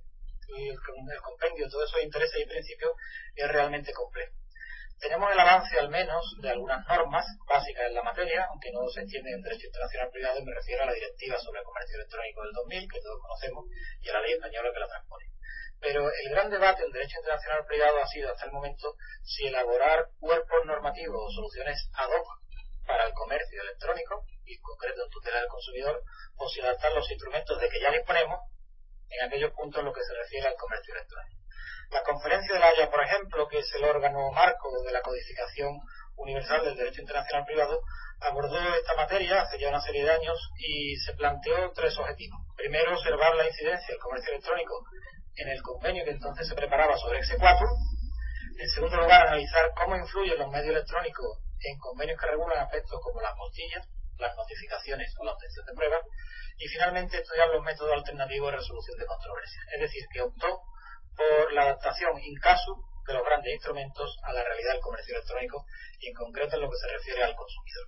el compendio de todos esos intereses y principios es realmente complejo. Tenemos el avance, al menos, de algunas normas básicas en la materia, aunque no se entiende en derecho internacional privado, y me refiero a la Directiva sobre el Comercio Electrónico del 2000, que todos conocemos, y a la ley española que la transpone. Pero el gran debate en derecho internacional privado ha sido hasta el momento si elaborar cuerpos normativos o soluciones ad hoc para el comercio electrónico, y en concreto en tutela del consumidor, o si adaptar los instrumentos de que ya disponemos en aquellos puntos en lo que se refiere al comercio electrónico. La Conferencia de La Haya, por ejemplo, que es el órgano marco de la codificación universal del derecho internacional privado, abordó esta materia hace ya una serie de años y se planteó tres objetivos. Primero, observar la incidencia del comercio electrónico en el convenio que entonces se preparaba sobre Exe4. En segundo lugar, analizar cómo influyen los medios electrónicos en convenios que regulan aspectos como las postillas, las notificaciones o la obtención de pruebas. Y finalmente, estudiar los métodos alternativos de resolución de controversias. Es decir, que optó por la adaptación in casu de los grandes instrumentos a la realidad del comercio electrónico y en concreto en lo que se refiere al consumidor.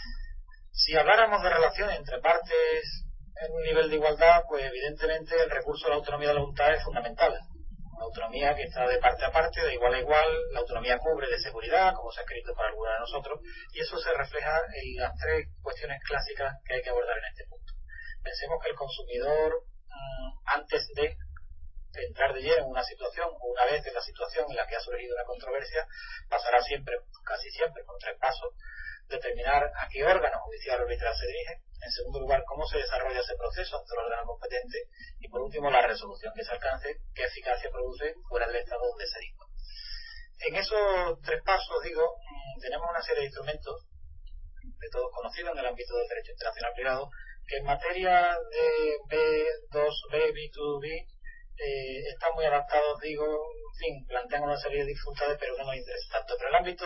Si habláramos de relaciones entre partes en un nivel de igualdad, pues evidentemente el recurso a la autonomía de la voluntad es fundamental. Una autonomía que está de parte a parte, de igual a igual. La autonomía cubre de seguridad, como se ha escrito por algunos de nosotros, y eso se refleja en las tres cuestiones clásicas que hay que abordar en este punto. Pensemos que el consumidor, antes de entrar de lleno en una situación, o una vez en la situación en la que ha surgido una controversia, pasará siempre, casi siempre, con tres pasos: determinar a qué órgano judicial o arbitral se dirige; en segundo lugar, cómo se desarrolla ese proceso ante el órgano competente; y por último, la resolución que se alcance, qué eficacia produce fuera del estado donde se dispone. En esos tres pasos, tenemos una serie de instrumentos de todos conocidos en el ámbito del derecho internacional privado, que en materia de B2B, B2B, están muy adaptados, plantean una serie de dificultades, pero no nos interesa tanto. Pero el ámbito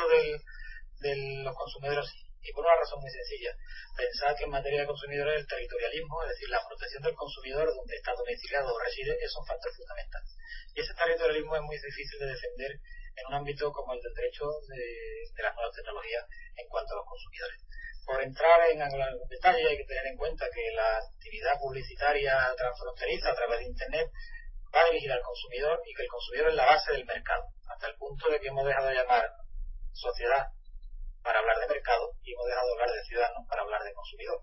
de los consumidores, y por una razón muy sencilla: pensar que en materia de consumidores el territorialismo, es decir, la protección del consumidor donde está domiciliado o reside, es un factor fundamental. Y ese territorialismo es muy difícil de defender en un ámbito como el del derecho de las nuevas tecnologías en cuanto a los consumidores. Por entrar en detalle, hay que tener en cuenta que la actividad publicitaria transfronteriza a través de Internet va dirigida al consumidor, y que el consumidor es la base del mercado, hasta el punto de que hemos dejado de llamar sociedad para hablar de mercado y hemos dejado de hablar de ciudadano para hablar de consumidor.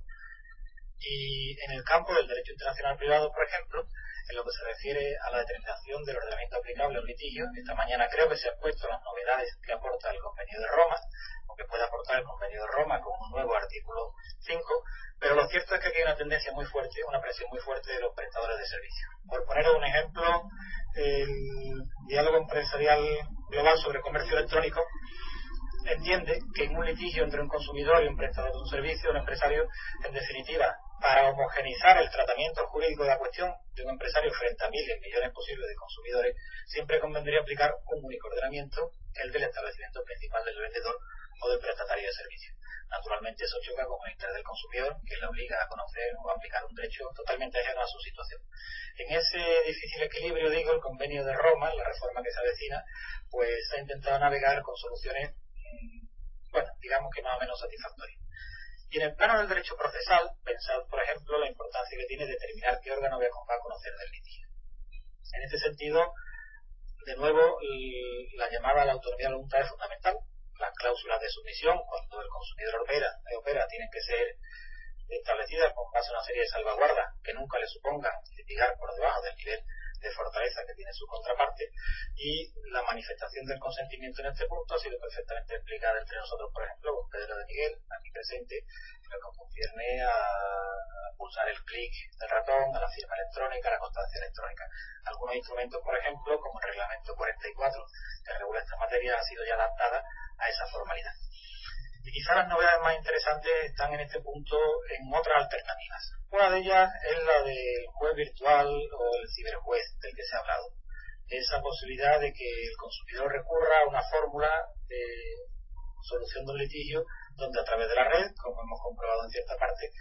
Y en el campo del derecho internacional privado, por ejemplo, en lo que se refiere a la determinación del ordenamiento aplicable a un litigio, esta mañana creo que se han puesto las novedades que aporta el Convenio de Roma, o que puede aportar el Convenio de Roma con un nuevo artículo 5, pero lo cierto es que aquí hay una tendencia muy fuerte, una presión muy fuerte de los prestadores de servicios. Por poner un ejemplo, el diálogo empresarial global sobre comercio electrónico entiende que en un litigio entre un consumidor y un prestador de un servicio, un empresario, en definitiva, para homogeneizar el tratamiento jurídico de la cuestión de un empresario frente a miles, millones posibles de consumidores, siempre convendría aplicar un único ordenamiento, el del establecimiento principal del vendedor o del prestatario de servicio. Naturalmente eso choca con el interés del consumidor, que le obliga a conocer o a aplicar un derecho totalmente ajeno a su situación. En ese difícil equilibrio, el Convenio de Roma, la reforma que se avecina, pues ha intentado navegar con soluciones, digamos que más o menos satisfactorias. Y en el plano del derecho procesal, pensad, por ejemplo, la importancia que tiene determinar qué órgano va a conocer del litigio. En este sentido, de nuevo, la llamada a la autonomía de la voluntad es fundamental. Las cláusulas de sumisión, cuando el consumidor opera, tienen que ser establecidas con base a una serie de salvaguardas que nunca le supongan litigar por debajo del nivel de fortaleza que tiene su contraparte, y la manifestación del consentimiento en este punto ha sido perfectamente explicada entre nosotros, por ejemplo, con Pedro de Miguel, aquí presente, en lo que concierne a pulsar el clic del ratón, a la firma electrónica, a la constancia electrónica. Algunos instrumentos, por ejemplo, como el reglamento 44 que regula esta materia, ha sido ya adaptada a esa formalidad. Y quizá las novedades más interesantes están en este punto en otras alternativas. Una de ellas es la del juez virtual o el ciberjuez del que se ha hablado. Esa posibilidad de que el consumidor recurra a una fórmula de solución de un litigio donde a través de la red, como hemos comprobado en cierta parte,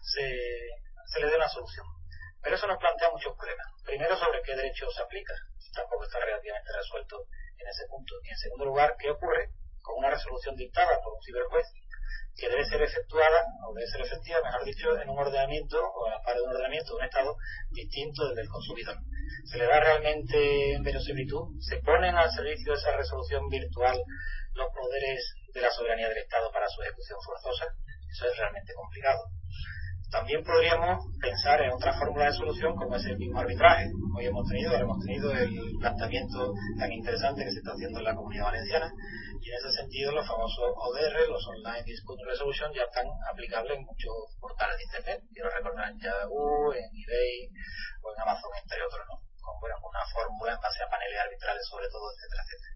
se le dé una solución. Pero eso nos plantea muchos problemas. Primero, sobre qué derecho se aplica. Tampoco está relativamente resuelto en ese punto. Y en segundo lugar, qué ocurre con una resolución dictada por un ciberjuez que debe ser efectuada, o debe ser efectiva, mejor dicho, en un ordenamiento, o a la par de un ordenamiento de un Estado distinto del del consumidor. ¿Se le da realmente verosimilitud? ¿Se ponen al servicio de esa resolución virtual los poderes de la soberanía del Estado para su ejecución forzosa? Eso es realmente complicado. También podríamos pensar en otra fórmula de solución como es el mismo arbitraje. Hoy hemos tenido el planteamiento tan interesante que se está haciendo en la Comunidad Valenciana, y en ese sentido los famosos ODR, los Online Dispute Resolution, ya están aplicables en muchos portales de Internet. Quiero recordar en Yahoo, en eBay o en Amazon, entre otros, ¿no? Con una fórmula en base a paneles arbitrales sobre todo, etcétera, etcétera.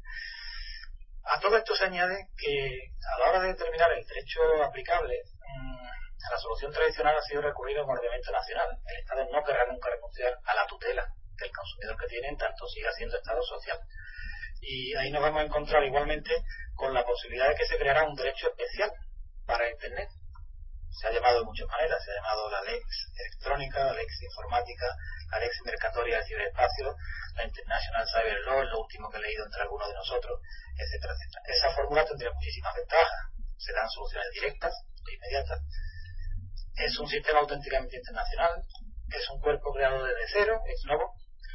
A todo esto se añade que a la hora de determinar el derecho aplicable, la solución tradicional ha sido recurrir a un ordenamiento nacional. El Estado no querrá nunca renunciar a la tutela del consumidor que tiene, en tanto siga siendo Estado social. Y ahí nos vamos a encontrar igualmente con la posibilidad de que se creara un derecho especial para Internet. Se ha llamado de muchas maneras, se ha llamado la Lex electrónica, la Lex informática, la Lex mercatoria del ciberespacio, la International Cyber Law, lo último que he leído entre algunos de nosotros, etcétera, etcétera. Esa fórmula tendría muchísimas ventajas. Se dan soluciones directas e inmediatas. Es un sistema auténticamente internacional, es un cuerpo creado desde cero, ex novo,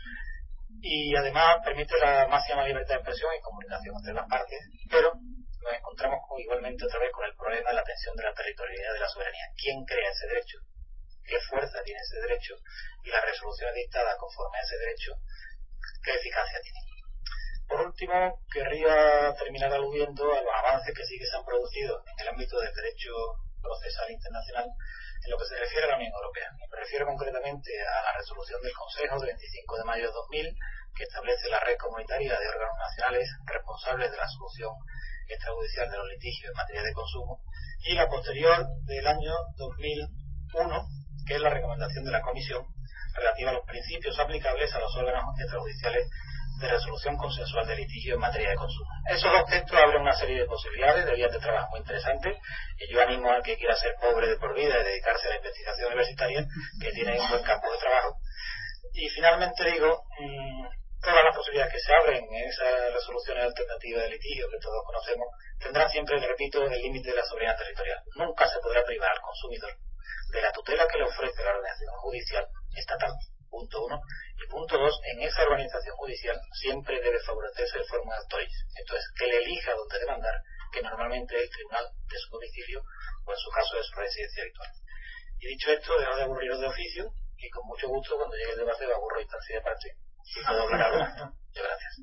y además permite la máxima libertad de expresión y comunicación entre las partes, pero nos encontramos igualmente otra vez con el problema de la tensión de la territorialidad de la soberanía. ¿Quién crea ese derecho? ¿Qué fuerza tiene ese derecho? Y las resoluciones dictadas conforme a ese derecho, ¿qué eficacia tienen? Por último, querría terminar aludiendo a los avances que sí que se han producido en el ámbito del derecho procesal internacional en lo que se refiere a la Unión Europea. Me refiero concretamente a la resolución del Consejo del 25 de mayo de 2000, que establece la red comunitaria de órganos nacionales responsables de la solución extrajudicial de los litigios en materia de consumo, y la posterior del año 2001, que es la recomendación de la Comisión relativa a los principios aplicables a los órganos extrajudiciales de resolución consensual de litigio en materia de consumo. Esos dos textos abren una serie de posibilidades, de vías de trabajo muy interesantes, y yo animo al que quiera ser pobre de por vida y dedicarse a la investigación universitaria, que tiene un buen campo de trabajo. Y finalmente digo, todas las posibilidades que se abren en esas resoluciones alternativas de litigio que todos conocemos, tendrán siempre, repito, el límite de la soberanía territorial. Nunca se podrá privar al consumidor de la tutela que le ofrece la organización judicial estatal. Punto 1. Y punto 2, en esa organización judicial siempre debe favorecerse el forum actoris, esto es, que le elija donde demandar, que normalmente es el tribunal de su domicilio o en su caso de su residencia habitual. Y dicho esto, dejo de aburriros de oficio y con mucho gusto cuando llegue el debate lo aburro instancia de parte. Si puedo hablar algo. Muchas gracias.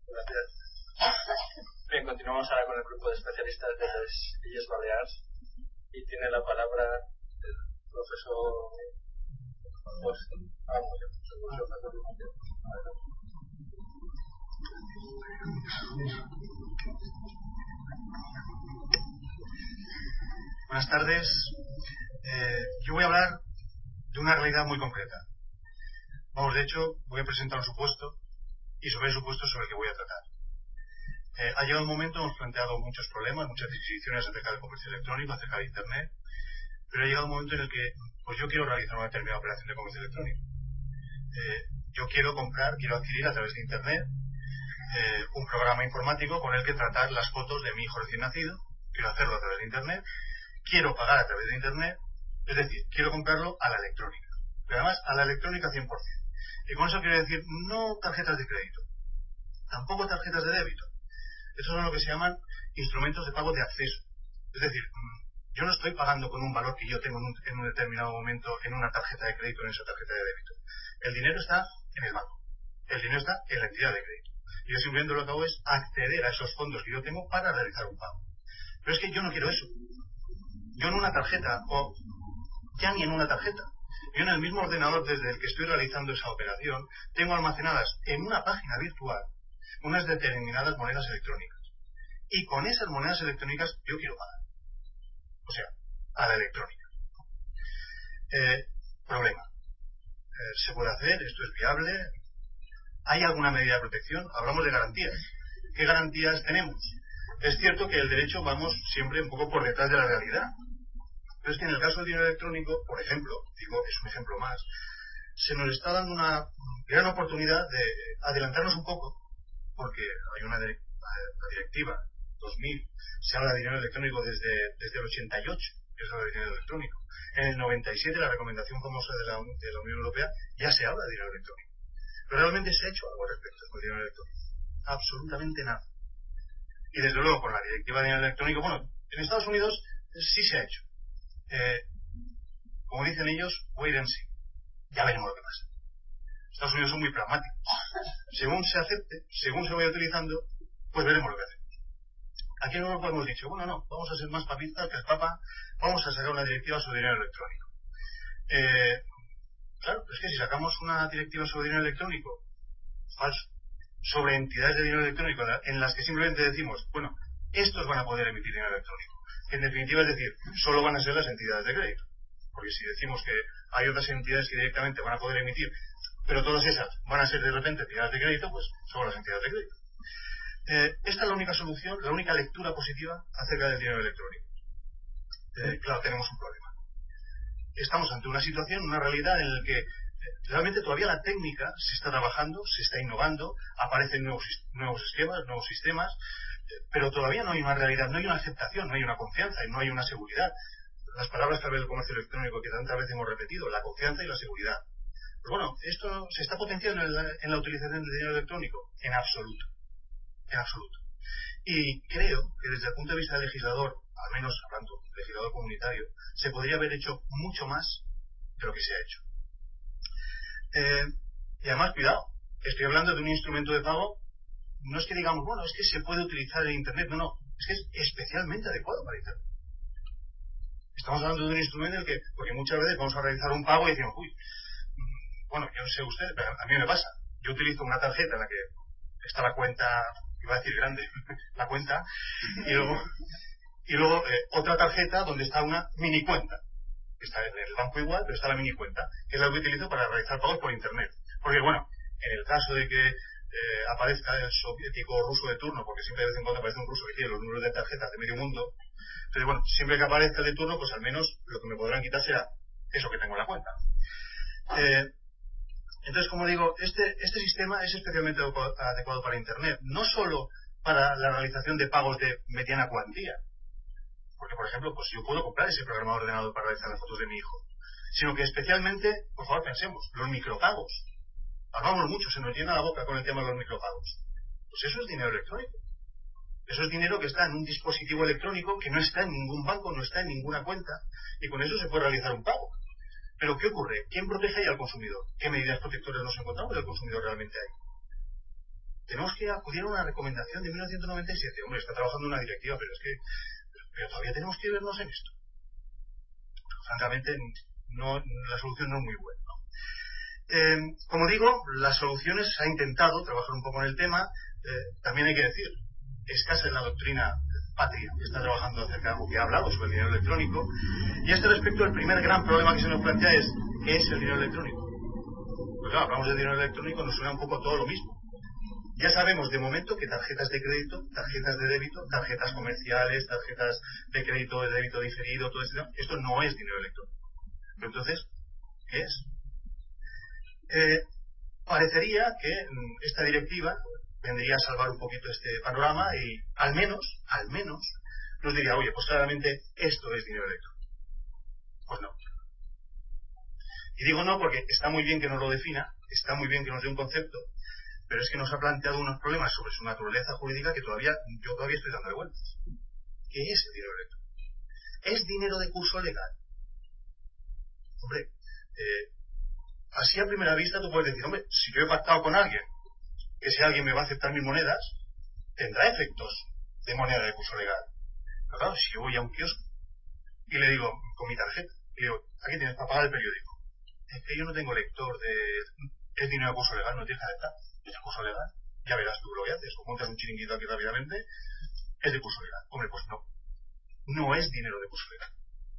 Bien, continuamos ahora con el grupo de especialistas de las Illes Balears y tiene la palabra el profesor Buenas tardes. Yo voy a hablar de una realidad muy concreta. Vamos, de hecho, voy a presentar un supuesto y sobre el supuesto sobre el que voy a tratar. Ha llegado un momento, hemos planteado muchos problemas, muchas disquisiciones acerca del comercio electrónico, acerca de Internet, pero ha llegado un momento en el que pues yo quiero realizar una determinada operación de comercio electrónico. Yo quiero adquirir a través de Internet un programa informático con el que tratar las fotos de mi hijo recién nacido. Quiero hacerlo a través de Internet, quiero pagar a través de Internet, es decir, quiero comprarlo a la electrónica, pero además a la electrónica 100%. Y con eso quiero decir, no tarjetas de crédito, tampoco tarjetas de débito. Estos son lo que se llaman instrumentos de pago de acceso. Es decir, yo no estoy pagando con un valor que yo tengo en un determinado momento en una tarjeta de crédito o en esa tarjeta de débito. El dinero está en el banco. El dinero está en la entidad de crédito. Y yo simplemente lo que hago es acceder a esos fondos que yo tengo para realizar un pago. Pero es que yo no quiero eso. Yo en una tarjeta, o ya ni en una tarjeta, yo en el mismo ordenador desde el que estoy realizando esa operación, tengo almacenadas en una página virtual unas determinadas monedas electrónicas. Y con esas monedas electrónicas yo quiero pagar. o sea, a la electrónica. Problema. ¿Se puede hacer? ¿Esto es viable? ¿Hay alguna medida de protección? Hablamos de garantías. ¿Qué garantías tenemos? Es cierto que el derecho vamos siempre un poco por detrás de la realidad. Pero es que en el caso del dinero electrónico, por ejemplo, digo, es un ejemplo más, se nos está dando una gran oportunidad de adelantarnos un poco, porque hay una directiva 2000, se habla de dinero electrónico desde el 88, que se habla de dinero electrónico. En el 97, la recomendación famosa de la Unión Europea, ya se habla de dinero electrónico. Pero realmente se ha hecho algo respecto al dinero electrónico. Absolutamente nada. Y desde luego, con la directiva de dinero electrónico, bueno, en Estados Unidos sí se ha hecho. Como dicen ellos, wait and see. Ya veremos lo que pasa. Estados Unidos son muy pragmáticos. Según se acepte, según se vaya utilizando, pues veremos lo que hacemos. Aquí en Europa hemos dicho, bueno, no, vamos a ser más papistas que el Papa, vamos a sacar una directiva sobre dinero electrónico. Claro, es que si sacamos una directiva sobre dinero electrónico, falso, sobre entidades de dinero electrónico en las que simplemente decimos, bueno, estos van a poder emitir dinero electrónico, que en definitiva es decir, solo van a ser las entidades de crédito, porque si decimos que hay otras entidades que directamente van a poder emitir, pero todas esas van a ser de repente entidades de crédito, pues son las entidades de crédito. Esta es la única solución, la única lectura positiva acerca del dinero electrónico. Claro, tenemos un problema. Estamos ante una situación, una realidad en la que realmente todavía la técnica se está trabajando, se está innovando, aparecen nuevos esquemas, nuevos sistemas, pero todavía no hay una realidad, no hay una aceptación, no hay una confianza y no hay una seguridad. Las palabras clave del comercio electrónico que tantas veces hemos repetido, la confianza y la seguridad. Pues bueno, ¿esto se está potenciando en la utilización del dinero electrónico? En absoluto. En absoluto. Y creo que desde el punto de vista del legislador, al menos hablando del legislador comunitario, se podría haber hecho mucho más de lo que se ha hecho. Y además, cuidado, estoy hablando de un instrumento de pago, no es que digamos, bueno, es que se puede utilizar en Internet, no, es que es especialmente adecuado para Internet. Estamos hablando de un instrumento en el que, porque muchas veces vamos a realizar un pago y decimos, uy, bueno, yo no sé usted, pero a mí me pasa. Yo utilizo una tarjeta en la que está la cuenta, iba a decir grande, la cuenta, y luego otra tarjeta donde está una mini cuenta. Está en el banco igual, pero está la mini cuenta, que es la que utilizo para realizar pagos por Internet. Porque bueno, en el caso de que aparezca el soviético o ruso de turno, porque siempre de vez en cuando aparece un ruso que tiene los números de tarjetas de medio mundo, entonces bueno, siempre que aparezca el de turno, pues al menos lo que me podrán quitar será eso que tengo en la cuenta. Entonces, como digo, este sistema es especialmente adecuado para Internet, no solo para la realización de pagos de mediana cuantía, porque, por ejemplo, pues yo puedo comprar ese programa de ordenador para realizar las fotos de mi hijo, sino que especialmente, por favor, pensemos, los micropagos. Hablamos mucho, se nos llena la boca con el tema de los micropagos. Pues eso es dinero electrónico. Eso es dinero que está en un dispositivo electrónico que no está en ningún banco, no está en ninguna cuenta, y con eso se puede realizar un pago. Pero ¿qué ocurre? ¿Quién protege ahí al consumidor? ¿Qué medidas protectoras nos encontramos del consumidor realmente ahí? Tenemos que acudir a una recomendación de 1997. Hombre, está trabajando una directiva, pero es que pero todavía tenemos que vernos en esto. Francamente, la solución no es muy buena, ¿no? Como digo, las soluciones se ha intentado trabajar un poco en el tema. También hay que decir, escasa es la doctrina patria que está trabajando acerca o que ha hablado sobre el dinero electrónico. Y a este respecto, el primer gran problema que se nos plantea es ¿qué es el dinero electrónico? Pues claro, hablamos de dinero electrónico, nos suena un poco todo lo mismo. Ya sabemos de momento que tarjetas de crédito, tarjetas de débito, tarjetas comerciales, tarjetas de crédito, de débito diferido, todo esto no es dinero electrónico. Pero entonces, ¿qué es? Parecería que esta directiva vendría a salvar un poquito este panorama y al menos nos diría, oye, pues claramente esto es dinero electrónico. Pues no. Y digo no porque está muy bien que nos lo defina, está muy bien que nos dé un concepto, pero es que nos ha planteado unos problemas sobre su naturaleza jurídica que yo todavía estoy dando de vueltas. ¿Qué es el dinero electrónico? ¿Es dinero de curso legal? Hombre, así a primera vista tú puedes decir, hombre, si yo he pactado con alguien que si alguien me va a aceptar mis monedas, tendrá efectos de moneda de curso legal. Pero claro, si yo voy a un kiosco y le digo, con mi tarjeta, y le digo, aquí tienes para pagar el periódico. Es que yo no tengo lector es dinero de curso legal, no tienes que aceptar. Es de curso legal, ya verás tú lo que haces, o montas un chiringuito aquí rápidamente, es de curso legal. Hombre, pues no. no es dinero de curso legal.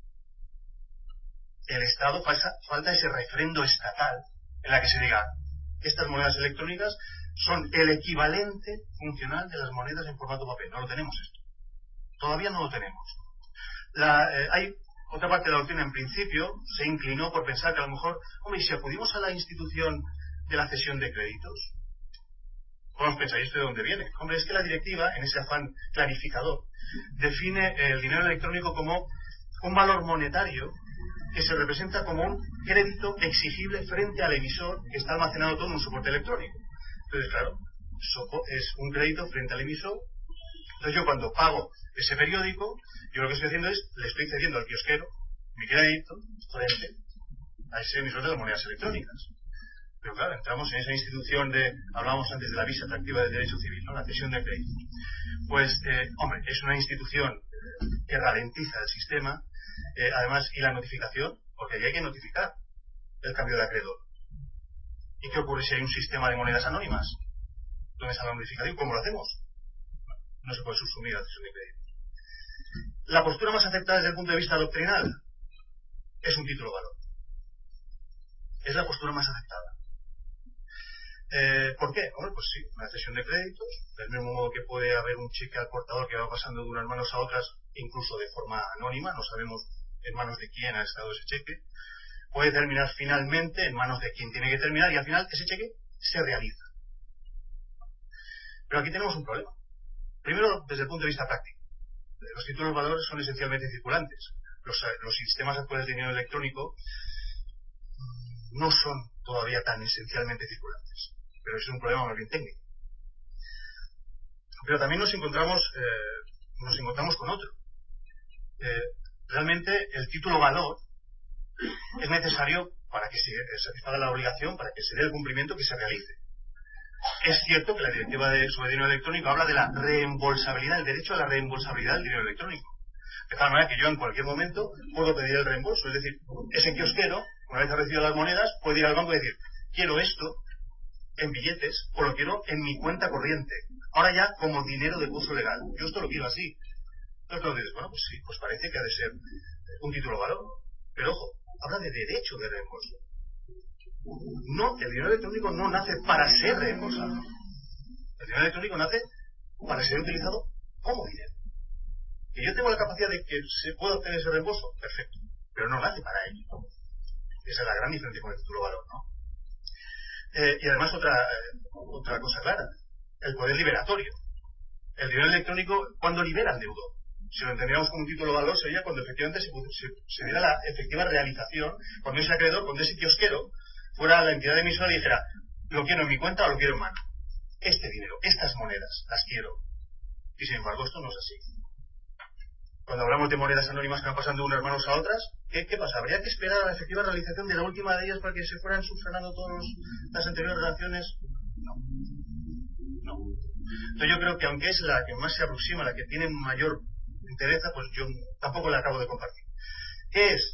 El Estado falta ese refrendo estatal en la que se diga estas monedas electrónicas son el equivalente funcional de las monedas en formato papel. No lo tenemos esto. Todavía no lo tenemos. Hay otra parte de la doctrina, en principio, se inclinó por pensar que a lo mejor, hombre, ¿y si acudimos a la institución de la cesión de créditos? Podemos pensar, ¿y esto de dónde viene? Hombre, es que la directiva, en ese afán clarificador, define el dinero electrónico como un valor monetario que se representa como un crédito exigible frente al emisor que está almacenado todo en un soporte electrónico. Entonces, claro, es un crédito frente al emisor. Entonces yo cuando pago ese periódico, yo lo que estoy haciendo es, le estoy cediendo al kiosquero mi crédito frente a ese emisor de las monedas electrónicas. Pero claro, entramos en esa institución hablábamos antes de la visa atractiva del derecho civil, ¿no? La cesión de crédito. Pues, hombre, es una institución que ralentiza el sistema, además, y la notificación, porque ahí hay que notificar el cambio de acreedor. ¿Y qué ocurre si hay un sistema de monedas anónimas? ¿Dónde está la notificación? ¿Cómo lo hacemos? No se puede subsumir a la cesión de crédito. La postura más aceptada desde el punto de vista doctrinal es un título valor. Es la postura más aceptada. ¿Por qué? Hombre, pues sí, una cesión de créditos, del mismo modo que puede haber un cheque al portador que va pasando de unas manos a otras, incluso de forma anónima, no sabemos en manos de quién ha estado ese cheque, puede terminar finalmente en manos de quien tiene que terminar y al final ese cheque se realiza. Pero aquí tenemos un problema. Primero, desde el punto de vista práctico. Los títulos valores son esencialmente circulantes. Los sistemas actuales de dinero electrónico no son todavía tan esencialmente circulantes. Pero es un problema más bien técnico. Pero también nos encontramos con otro. Realmente el título valor es necesario para que se satisfaga la obligación, para que se dé el cumplimiento que se realice. Es cierto que la directiva sobre dinero electrónico habla de la reembolsabilidad, el derecho a la reembolsabilidad del dinero electrónico. De tal manera que yo en cualquier momento puedo pedir el reembolso. Es decir, ese kiosquero, una vez ha recibido las monedas, puede ir al banco y decir, quiero esto en billetes o lo quiero en mi cuenta corriente. Ahora ya como dinero de curso legal. Yo esto lo quiero así. Entonces cuando dices, bueno, pues sí, pues parece que ha de ser un título valor. Pero ojo, habla de derecho de reembolso. No, el dinero electrónico no nace para ser reembolsado. El dinero electrónico nace para ser utilizado como dinero. Que yo tengo la capacidad de que se pueda obtener ese reembolso, perfecto. Pero no nace para ello. Esa es la gran diferencia con el título valor, ¿no? Y además otra cosa clara, el poder liberatorio. El dinero electrónico, ¿cuándo libera al deudor? Si lo entendiéramos como un título de valor, sería cuando efectivamente se diera la efectiva realización, cuando ese acreedor, cuando ese kiosquero fuera a la entidad emisora y dijera, lo quiero en mi cuenta o lo quiero en mano. Este dinero, estas monedas, las quiero. Y sin embargo, esto no es así. Cuando hablamos de monedas anónimas que van pasando de unas manos a otras, ¿qué pasa? ¿Habría que esperar a la efectiva realización de la última de ellas para que se fueran subsanando todas las anteriores relaciones? No. Entonces yo creo que aunque es la que más se aproxima, la que tiene mayor interés, pues yo tampoco la acabo de compartir. ¿Qué es?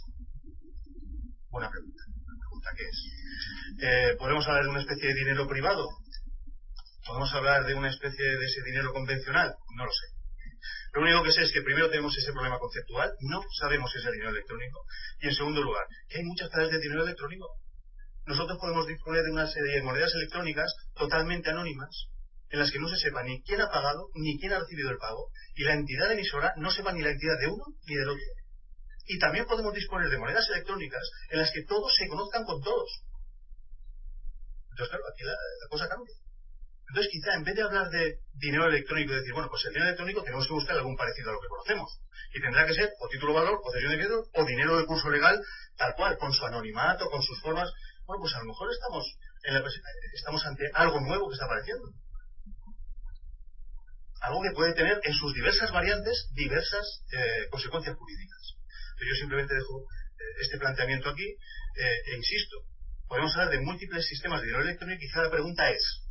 Buena pregunta. ¿Qué es? ¿Podemos hablar de una especie de dinero privado? ¿Podemos hablar de una especie de ese dinero convencional? No lo sé. Lo único que sé es que primero tenemos ese problema conceptual, no sabemos si es el dinero electrónico, y en segundo lugar, que hay muchas clases de dinero electrónico. Nosotros podemos disponer de una serie de monedas electrónicas totalmente anónimas, en las que no se sepa ni quién ha pagado, ni quién ha recibido el pago, y la entidad emisora no sepa ni la entidad de uno ni del otro. Y también podemos disponer de monedas electrónicas en las que todos se conozcan con todos. Entonces, claro, aquí la cosa cambia. Entonces, quizá en vez de hablar de dinero electrónico y decir, bueno, pues el dinero electrónico tenemos que buscar algún parecido a lo que conocemos. Y tendrá que ser o título valor, o cesión de crédito, o dinero de curso legal, tal cual, con su anonimato, con sus formas. Bueno, pues a lo mejor estamos ante algo nuevo que está apareciendo. Algo que puede tener en sus diversas variantes diversas consecuencias jurídicas. Entonces, yo simplemente dejo este planteamiento aquí e insisto, podemos hablar de múltiples sistemas de dinero electrónico y quizá la pregunta es,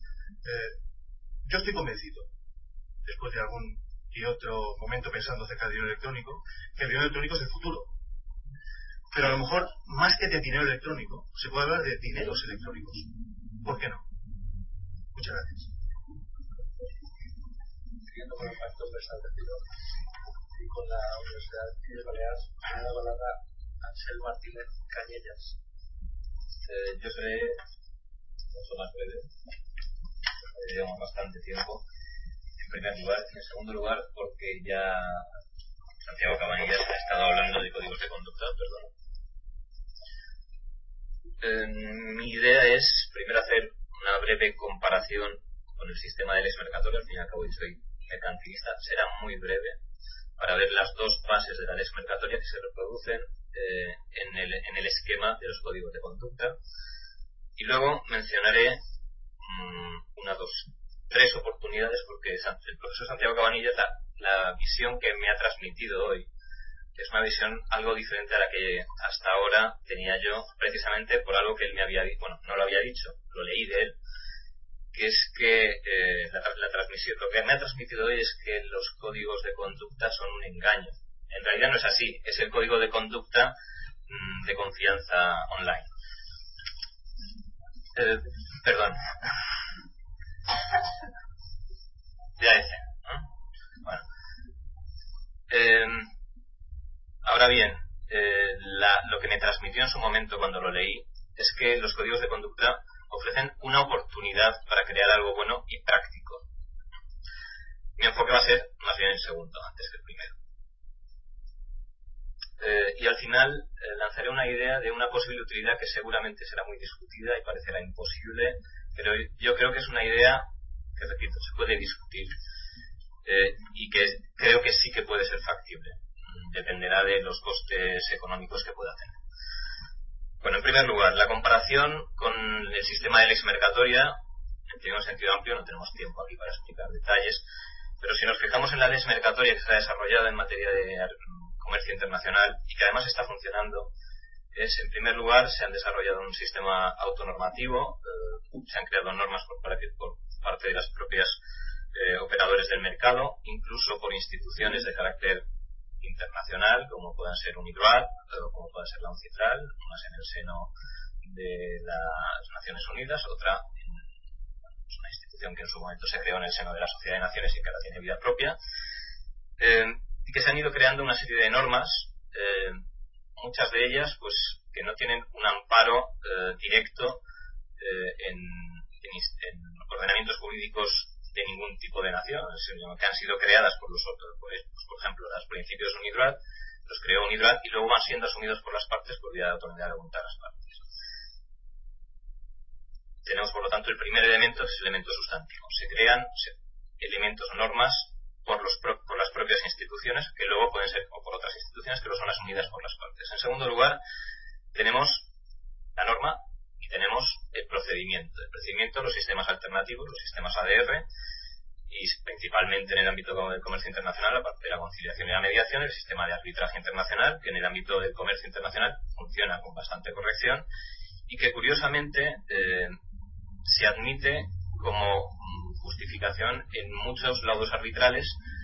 yo estoy convencido, después de algún y otro momento pensando acerca del dinero electrónico, que el dinero electrónico es el futuro. Pero a lo mejor, más que de dinero electrónico, se puede hablar de dineros electrónicos. ¿Por qué no? Muchas gracias. Siguiendo con el pacto universal del dinero. y con la Universidad de Baleares. Tiene la palabra Ansel Martínez Cañellas. Yo seré mucho más breve. Llevamos bastante tiempo. En primer lugar, en segundo lugar, porque ya Santiago Cabanillas ha estado hablando de códigos de conducta, mi idea es primero hacer una breve comparación con el sistema del ex mercatorio. Al fin y al cabo yo soy mercantilista, será muy breve, para ver las dos fases de la lex mercatoria que se reproducen en el esquema de los códigos de conducta, y luego mencionaré tres oportunidades, porque el profesor Santiago Cabanillas, la visión que me ha transmitido hoy es una visión algo diferente a la que hasta ahora tenía yo, precisamente por algo que él me había dicho, no lo había dicho, lo leí de él, que es que la transmisión, lo que me ha transmitido hoy es que los códigos de conducta son un engaño. En realidad no es así, es el código de conducta de confianza online. Perdón. Ya ese, ¿no? Bueno. Ahora bien, lo que me transmitió en su momento cuando lo leí es que los códigos de conducta ofrecen una oportunidad para crear algo bueno y práctico. Mi enfoque va a ser más bien el segundo, antes que el primero. Y al final lanzaré una idea de una posible utilidad que seguramente será muy discutida y parecerá imposible, pero yo creo que es una idea que, repito, se puede discutir y que creo que sí que puede ser factible. Dependerá de los costes económicos que pueda tener. Bueno, en primer lugar, la comparación con el sistema de lex mercatoria, en un sentido amplio, no tenemos tiempo aquí para explicar detalles, pero si nos fijamos en la lex mercatoria que está desarrollada en materia de comercio internacional y que además está funcionando, en primer lugar, se han desarrollado un sistema autonormativo, se han creado normas por parte de las propias operadores del mercado, incluso por instituciones de carácter internacional, como puedan ser UNIDROIT o como pueda ser la UNCITRAL, unas en el seno de las Naciones Unidas, otra es una institución que en su momento se creó en el seno de la Sociedad de Naciones y que ahora tiene vida propia, y que se han ido creando una serie de normas, muchas de ellas pues que no tienen un amparo directo en ordenamientos jurídicos de ningún tipo de nación, sino que han sido creadas por los otros, pues, por ejemplo, los principios UNIDROIT, los creó UNIDROIT y luego van siendo asumidos por las partes por vía de autonomía de voluntad de las partes. Tenemos, por lo tanto, el primer elemento, que es el elemento sustantivo. Se crean elementos o normas por las propias instituciones, que luego pueden ser, o por otras instituciones que lo son asumidas por las partes. En segundo lugar, tenemos la norma y tenemos el procedimiento. El procedimiento, los sistemas alternativos, los sistemas ADR, y principalmente en el ámbito del comercio internacional, aparte de la conciliación y la mediación, el sistema de arbitraje internacional, que en el ámbito del comercio internacional funciona con bastante corrección y que curiosamente se admite como justificación en muchos laudos arbitrales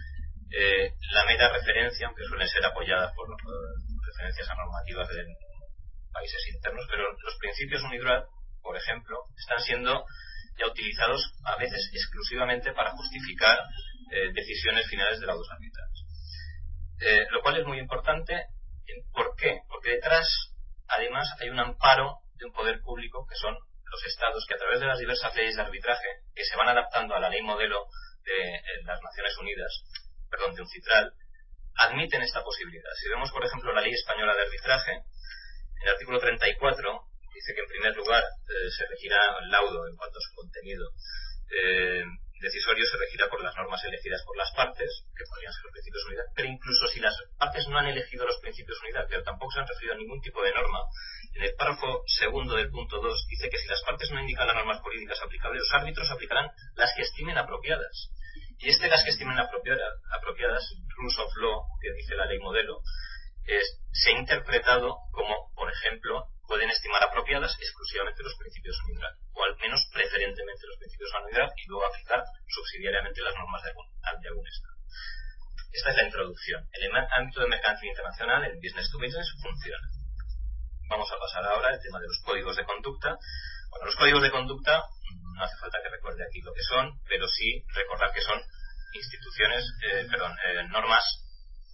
la mera referencia, aunque suelen ser apoyadas por referencias a normativas de países internos, pero los principios UNIDROIT, por ejemplo, están siendo ya utilizados a veces exclusivamente para justificar decisiones finales de laudos arbitrales. Lo cual es muy importante. ¿Por qué? Porque detrás, además, hay un amparo de un poder público que son los estados, que a través de las diversas leyes de arbitraje que se van adaptando a la ley modelo de las Naciones Unidas, de UNCITRAL, admiten esta posibilidad. Si vemos, por ejemplo, la ley española de arbitraje, en el artículo 34 dice que en primer lugar se regirá el laudo en cuanto a su contenido decisorio, se regirá por las normas elegidas por las partes, que podrían ser los principios de unidad, pero incluso si las partes no han elegido los principios de unidad, pero tampoco se han referido a ningún tipo de norma, en el párrafo segundo del punto 2 dice que si las partes no indican las normas jurídicas aplicables, los árbitros aplicarán las que estimen apropiadas. Y las que estimen apropiadas, rules of law, que dice la ley modelo, se ha interpretado como, por ejemplo, pueden estimar apropiadas exclusivamente los principios UNIDROIT, o al menos preferentemente los principios UNIDROIT, y luego aplicar subsidiariamente las normas de algún Estado. Esta es la introducción. En el ámbito de mercancía internacional, el business to business funciona. Vamos a pasar ahora al tema de los códigos de conducta. Bueno, los códigos de conducta, no hace falta que recuerde aquí lo que son, pero sí recordar que son instituciones, normas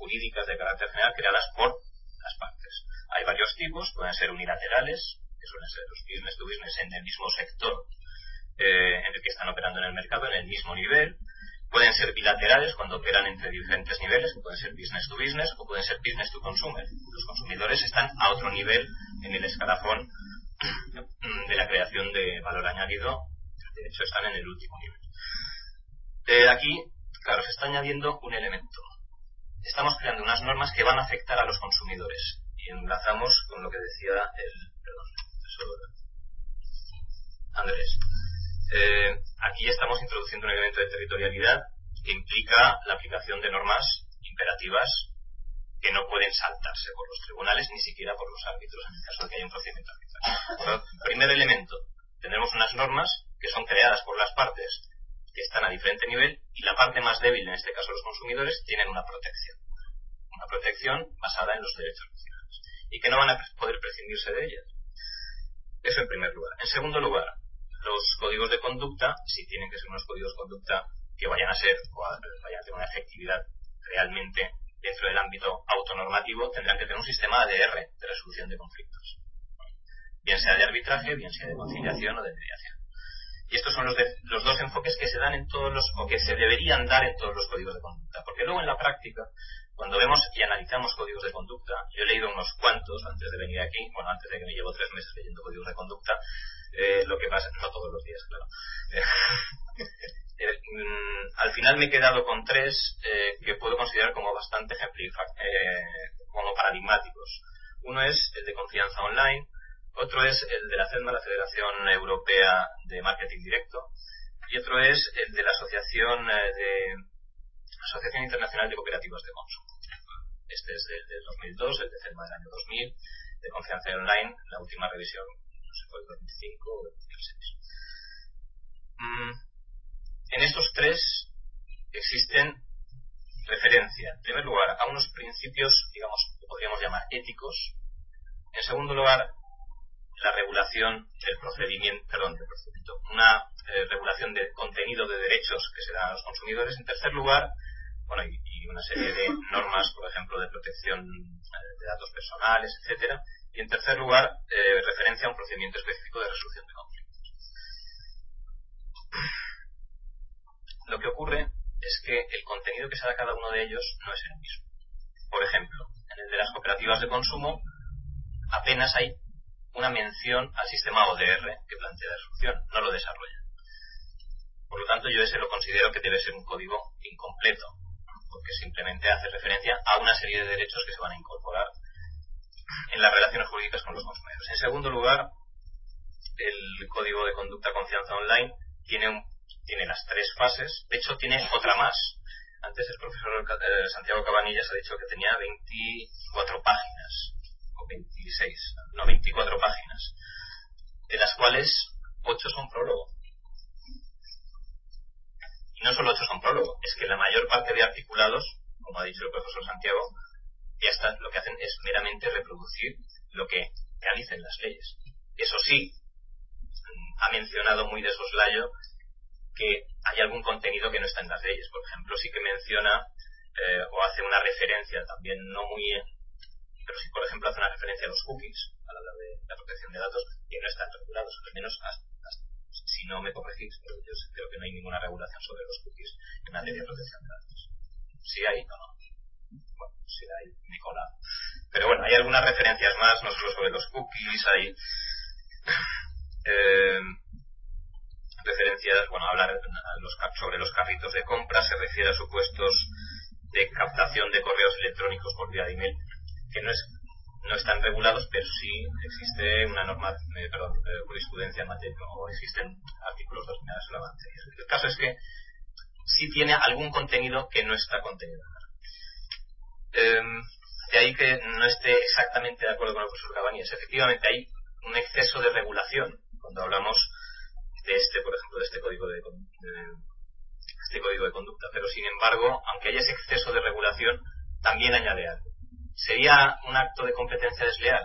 jurídicas de carácter general creadas por las partes. Hay varios tipos, pueden ser unilaterales, que suelen ser los business to business en el mismo sector en el que están operando en el mercado, en el mismo nivel. Pueden ser bilaterales cuando operan entre diferentes niveles, que pueden ser business to business o pueden ser business to consumer. Los consumidores están a otro nivel en el escalafón de la creación de valor añadido. De hecho, están en el último nivel. Aquí, claro, se está añadiendo un elemento. Estamos creando unas normas que van a afectar a los consumidores. Y enlazamos con lo que decía el Andrés. Aquí estamos introduciendo un elemento de territorialidad que implica la aplicación de normas imperativas que no pueden saltarse por los tribunales ni siquiera por los árbitros en el caso de que haya un procedimiento arbitral. Primer elemento, tendremos unas normas que son creadas por las partes que están a diferente nivel y la parte más débil, en este caso los consumidores, tienen una protección basada en los derechos nacionales y que no van a poder prescindirse de ellas. Eso en primer lugar. En segundo lugar, los códigos de conducta, si tienen que ser unos códigos de conducta que vayan a ser o vayan a tener una efectividad realmente dentro del ámbito autonormativo, tendrán que tener un sistema ADR de resolución de conflictos, bien sea de arbitraje, bien sea de conciliación o de mediación. Y estos son los dos enfoques que se dan en todos los, o que se deberían dar en todos los códigos de conducta, porque luego en la práctica, cuando vemos y analizamos códigos de conducta, yo he leído unos cuantos antes de venir aquí, bueno, antes de que me llevo 3 meses leyendo códigos de conducta, lo que pasa, no todos los días, claro. Al final me he quedado con 3 que puedo considerar como bastante como paradigmáticos. Uno es el de confianza online, otro es el de la CEDMA, la Federación Europea de Marketing Directo, y otro es el de la Asociación Internacional de Cooperativas de Consumo. Este es del 2002, el de CEDMA del año 2000, de confianza online, la última revisión, no sé, fue el 2005 o el 2006. En estos 3 existen referencia, en primer lugar, a unos principios, digamos, que podríamos llamar éticos. En segundo lugar, la regulación del procedimiento, una regulación del contenido de derechos que se dan a los consumidores. En tercer lugar, bueno, y una serie de normas, por ejemplo, de protección de datos personales, etcétera. Y en tercer lugar, referencia a un procedimiento específico de resolución de conflictos. Lo que ocurre es que el contenido que se da a cada uno de ellos no es el mismo. Por ejemplo, en el de las cooperativas de consumo apenas hay una mención al sistema ODR que plantea la resolución, no lo desarrolla. Por lo tanto, yo ese lo considero que debe ser un código incompleto, porque simplemente hace referencia a una serie de derechos que se van a incorporar en las relaciones jurídicas con los consumidores. En segundo lugar, el código de conducta confianza online tiene las 3 fases, de hecho tiene otra más. Antes el profesor Santiago Cabanillas ha dicho que tenía 24 páginas, o 24 páginas, de las cuales 8 son prólogo. Y no solo 8 son prólogo, es que la mayor parte de articulados, como ha dicho el profesor Santiago, lo que hacen es meramente reproducir lo que realicen las leyes. Eso sí, ha mencionado muy de soslayo que hay algún contenido que no está en las leyes. Por ejemplo, sí que menciona o hace una referencia también no muy pero sí, por ejemplo, hace una referencia a los cookies a la hora de la protección de datos que no están regulados, al menos si no me corregís, pero yo creo que no hay ninguna regulación sobre los cookies en materia de protección de datos. Sí hay, no. Bueno, sí hay, Nicolás. Pero bueno, hay algunas referencias más, no solo sobre los cookies, hay referencias, bueno, hablar sobre los carritos de compra, se refiere a supuestos de captación de correos electrónicos por vía de email que no están regulados, pero sí existe una norma, jurisprudencia en materia, o existen artículos denominados en la materia. El caso es que sí tiene algún contenido que no está contenido en la norma. De ahí que no esté exactamente de acuerdo con el profesor Cabanillas. Efectivamente hay un exceso de regulación cuando hablamos de por ejemplo, de este código de conducta, pero sin embargo, aunque haya ese exceso de regulación, también añade algo. ¿Sería un acto de competencia desleal?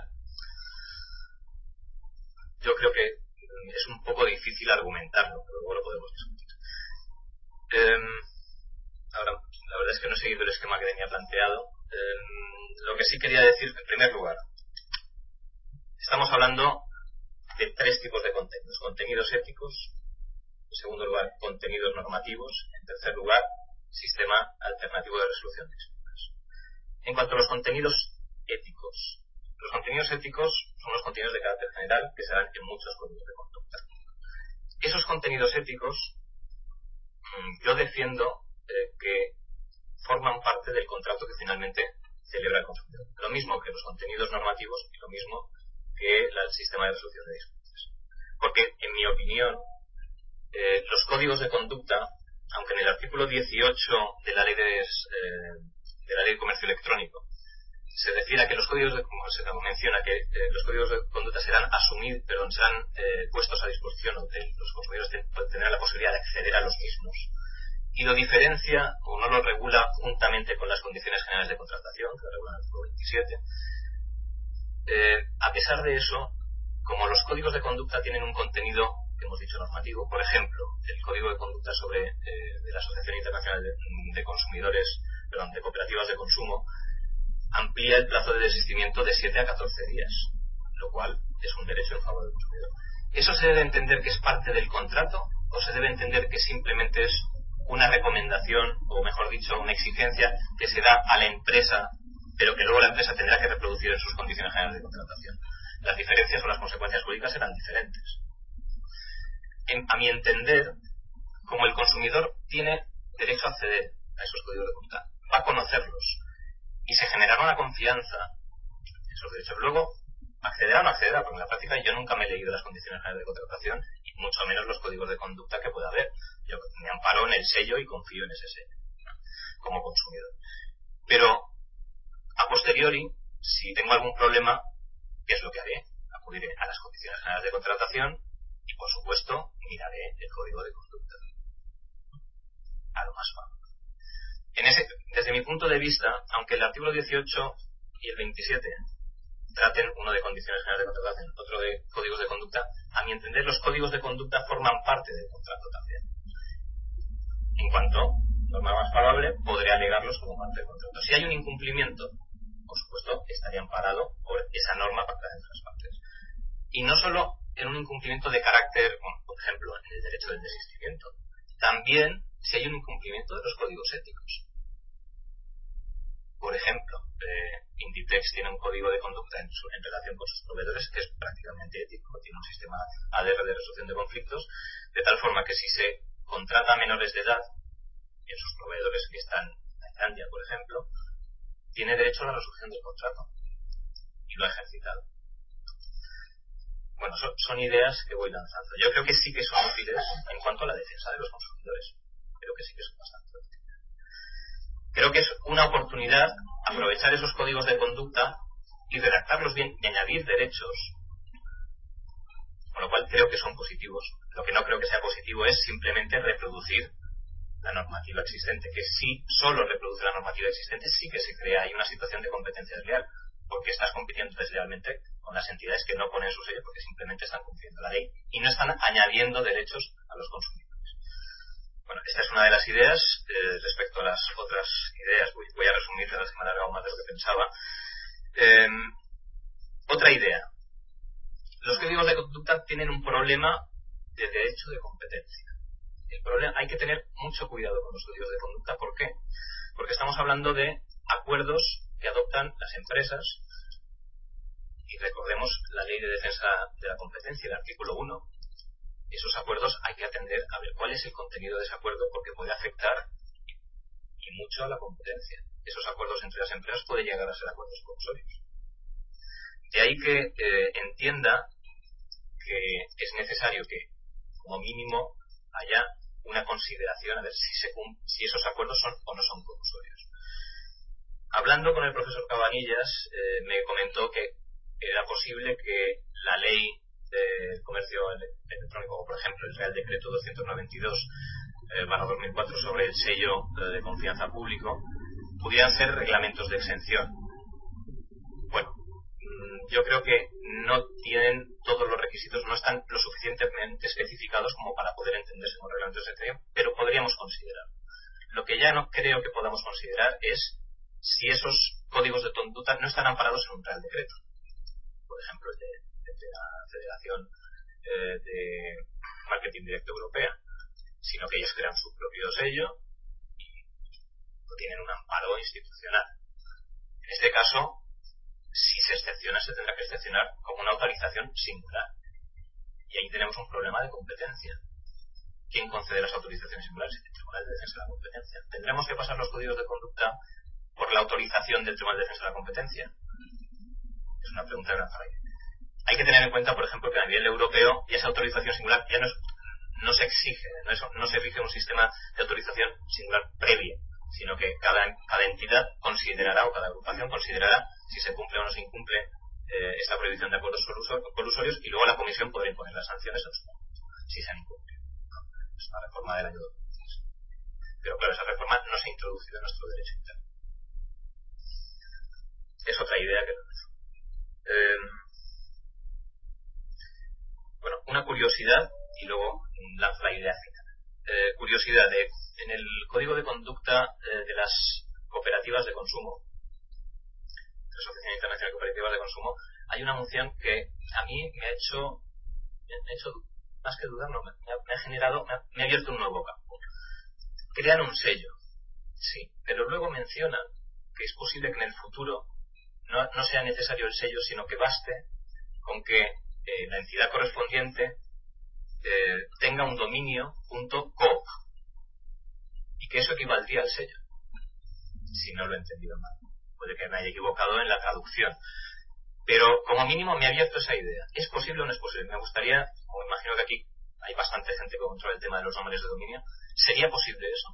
Yo creo que es un poco difícil argumentarlo, pero luego lo podemos discutir. Ahora, la verdad es que no he seguido el esquema que tenía planteado, Lo que sí quería decir, en primer lugar, estamos hablando de tres tipos de contenidos. Contenidos éticos, en segundo lugar, contenidos normativos, en tercer lugar, sistema alternativo de resolución de disputas. En cuanto a los contenidos éticos son los contenidos de carácter general que se dan en muchos códigos de conducta. Esos contenidos éticos, yo defiendo que forman parte del contrato que finalmente celebra el consumidor. Lo mismo que los contenidos normativos y lo mismo que el sistema de resolución de disputas. Porque, en mi opinión, los códigos de conducta, aunque en el artículo 18 de la ley de comercio electrónico se refiere a que los códigos los códigos de conducta serán puestos a disposición de los consumidores, tendrán la posibilidad de acceder a los mismos, y lo diferencia o no lo regula juntamente con las condiciones generales de contratación que regula el artículo 27. A pesar de eso, como los códigos de conducta tienen un contenido que hemos dicho normativo, por ejemplo, el código de conducta de la Asociación Internacional de Cooperativas de Consumo amplía el plazo de desistimiento de 7 a 14 días, lo cual es un derecho en favor del consumidor. ¿Eso se debe entender que es parte del contrato o se debe entender que simplemente es una recomendación, o mejor dicho, una exigencia que se da a la empresa, pero que luego la empresa tendrá que reproducir en sus condiciones generales de contratación? Las diferencias o las consecuencias jurídicas serán diferentes. A mi entender, como el consumidor tiene derecho a acceder a esos códigos de conducta, va a conocerlos y se generará una confianza en esos derechos. Luego, accederá o no accederá, porque en la práctica yo nunca me he leído las condiciones generales de contratación y mucho menos los códigos de conducta que pueda haber. Yo me amparo en el sello y confío en ese sello, ¿no?, como consumidor. Pero, a posteriori, si tengo algún problema, ¿qué es lo que haré? Acudiré a las condiciones generales de contratación y, por supuesto, miraré el código de conducta a lo más fácil. Desde mi punto de vista, aunque el artículo 18 y el 27 traten uno de condiciones generales de contratación, otro de códigos de conducta, a mi entender los códigos de conducta forman parte del contrato también. En cuanto norma más favorable, podré alegarlos como parte del contrato. Si hay un incumplimiento, por supuesto, estaría amparado por esa norma pactada entre las partes. Y no solo en un incumplimiento de carácter, por ejemplo, en el derecho del desistimiento, también si hay un incumplimiento de los códigos éticos. Por ejemplo, Inditex tiene un código de conducta en relación con sus proveedores que es prácticamente ético, tiene un sistema ADR de resolución de conflictos, de tal forma que si se contrata a menores de edad en sus proveedores que están en Tailandia, por ejemplo, tiene derecho a la resolución del contrato y lo ha ejercitado. Bueno, son ideas que voy lanzando. Yo creo que sí que son útiles en cuanto a la defensa de los consumidores. Creo que sí que son bastante útiles. Creo que es una oportunidad aprovechar esos códigos de conducta y redactarlos bien y añadir derechos, con lo cual creo que son positivos. Lo que no creo que sea positivo es simplemente reproducir la normativa existente, que si solo reproduce la normativa existente sí que se crea ahí una situación de competencia desleal, porque estás compitiendo deslealmente con las entidades que no ponen su sello porque simplemente están cumpliendo la ley y no están añadiendo derechos a los consumidores. Bueno, esta es una de las ideas. Respecto a las otras ideas, voy a resumir, las que me he alargado más de lo que pensaba. Otra idea. Los códigos de conducta tienen un problema de derecho de competencia. El problema, hay que tener mucho cuidado con los códigos de conducta. ¿Por qué? Porque estamos hablando de acuerdos que adoptan las empresas y recordemos la Ley de Defensa de la Competencia, el artículo 1. Esos acuerdos hay que atender a ver cuál es el contenido de ese acuerdo porque puede afectar y mucho a la competencia. Esos acuerdos entre las empresas pueden llegar a ser acuerdos compulsorios. De ahí que entienda que es necesario que, como mínimo, haya una consideración a ver si esos acuerdos son o no son compulsorios. Hablando con el profesor Cabanillas, me comentó que era posible que la ley de comercio electrónico, o por ejemplo el Real Decreto 292/2004 sobre el sello de confianza público, pudieran ser reglamentos de exención. Bueno, yo creo que no tienen todos los requisitos, no están lo suficientemente especificados como para poder entenderse como reglamentos de exención, pero podríamos considerar. Lo que ya no creo que podamos considerar es si esos códigos de conducta no están amparados en un Real Decreto. Por ejemplo, el de la Federación de Marketing Directo Europea, sino que ellos crean su propio sello y no tienen un amparo institucional. En este caso, si se excepciona, se tendrá que excepcionar como una autorización singular. Y ahí tenemos un problema de competencia. ¿Quién concede las autorizaciones singulares? El Tribunal de Defensa de la Competencia. ¿Tendremos que pasar los códigos de conducta por la autorización del Tribunal de Defensa de la Competencia? Es una pregunta gran para ello. Hay que tener en cuenta, por ejemplo, que a nivel europeo ya esa autorización singular ya no se exige, no se rige un sistema de autorización singular previa, sino que cada entidad considerará, o cada agrupación considerará si se cumple o no se incumple esta prohibición de acuerdos colusorios, y luego la Comisión podrá imponer las sanciones a los si se han incumplido. Es una reforma del año 2003. Pero claro, esa reforma no se ha introducido en nuestro derecho interno. Es otra idea que bueno, una curiosidad y luego lanzo la idea final. Curiosidad en el Código de Conducta de las Cooperativas de Consumo, de la Asociación Internacional de Cooperativas de Consumo, hay una moción que a mí me ha hecho más que dudar, no, me ha abierto un nuevo campo. Crean un sello, sí, pero luego mencionan que es posible que en el futuro no sea necesario el sello, sino que baste con que la entidad correspondiente tenga un dominio .coop y que eso equivaldría al sello, si no lo he entendido mal. Puede que me haya equivocado en la traducción, pero como mínimo me ha abierto esa idea. ¿Es posible o no es posible? Me gustaría, como imagino que aquí hay bastante gente que controla el tema de los nombres de dominio, ¿sería posible eso?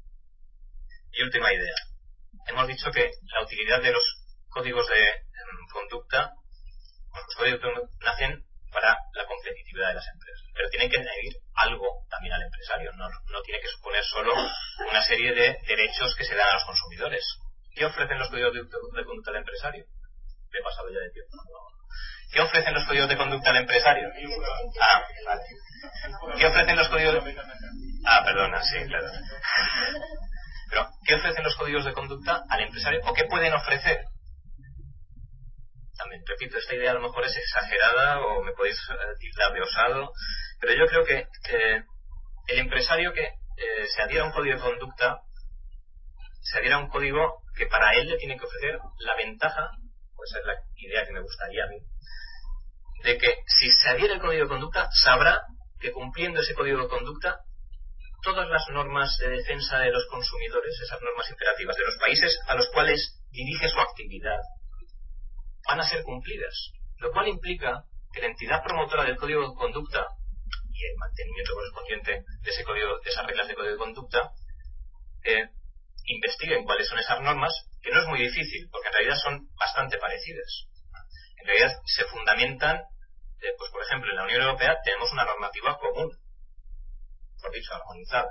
Y última idea. Hemos dicho que la utilidad de los códigos de conducta, los códigos de conducta nacen para la competitividad de las empresas, pero tienen que añadir algo también al empresario, no tiene que suponer solo una serie de derechos que se dan a los consumidores. ¿Qué ofrecen los códigos de conducta al empresario? Me he pasado ya de tiempo. ¿Qué ofrecen los códigos de conducta al empresario? Vale. ¿Qué ofrecen los códigos de... perdona, sí, claro. Pero, ¿qué ofrecen los códigos de conducta al empresario? ¿O qué pueden ofrecer? También, repito, esta idea a lo mejor es exagerada o me podéis tildar de osado, pero yo creo que el empresario que se adhiera a un código de conducta, se adhiera a un código que para él le tiene que ofrecer la ventaja, pues esa es la idea que me gustaría a mí, de que si se adhiere al código de conducta, sabrá que cumpliendo ese código de conducta, todas las normas de defensa de los consumidores, esas normas imperativas de los países a los cuales dirige su actividad, van a ser cumplidas, lo cual implica que la entidad promotora del código de conducta y el mantenimiento correspondiente de ese código, de esas reglas de código de conducta, investiguen cuáles son esas normas, que no es muy difícil, porque en realidad son bastante parecidas. En realidad se fundamentan, pues por ejemplo, en la Unión Europea tenemos una normativa común, por dicho, armonizada.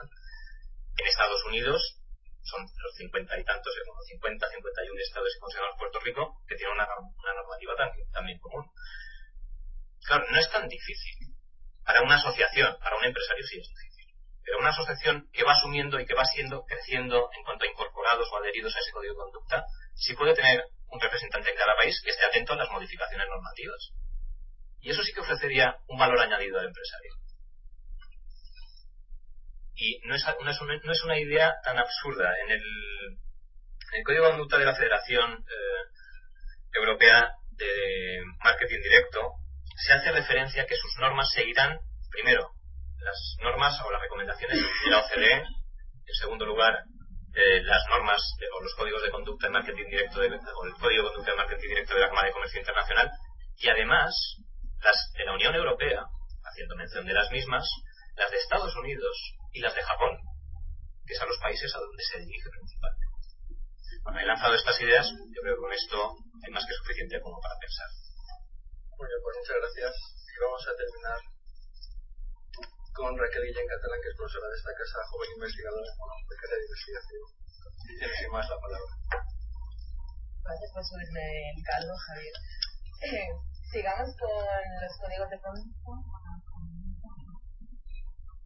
En Estados Unidos son los 50 y tantos, 50, 51 estados y consideramos Puerto Rico, que tienen una normativa también común. Claro, no es tan difícil. Para una asociación, para un empresario sí es difícil. Pero una asociación que va asumiendo y que va siendo creciendo en cuanto a incorporados o adheridos a ese código de conducta, sí puede tener un representante en cada país que esté atento a las modificaciones normativas. Y eso sí que ofrecería un valor añadido al empresario. Y no es una idea tan absurda. En el Código de Conducta de la Federación Europea de Marketing Directo se hace referencia a que sus normas seguirán, primero, las normas o las recomendaciones de la OCDE, en segundo lugar, las normas o los códigos de conducta de marketing directo o el Código de Conducta de Marketing Directo de la Cámara de Comercio Internacional, y además las de la Unión Europea, haciendo mención de las mismas, las de Estados Unidos y las de Japón, que son los países a donde se dirige principalmente. Bueno, he lanzado estas ideas, yo creo que con esto hay más que suficiente como para pensar. Muy bien, pues muchas gracias. Y vamos a terminar con Raquel Guillén Catalán, que es profesora de esta casa, joven investigadora en becas de investigación. Y tienes sin más la palabra. Gracias por subirme el caldo, Javier. Sigamos con los códigos de conducta.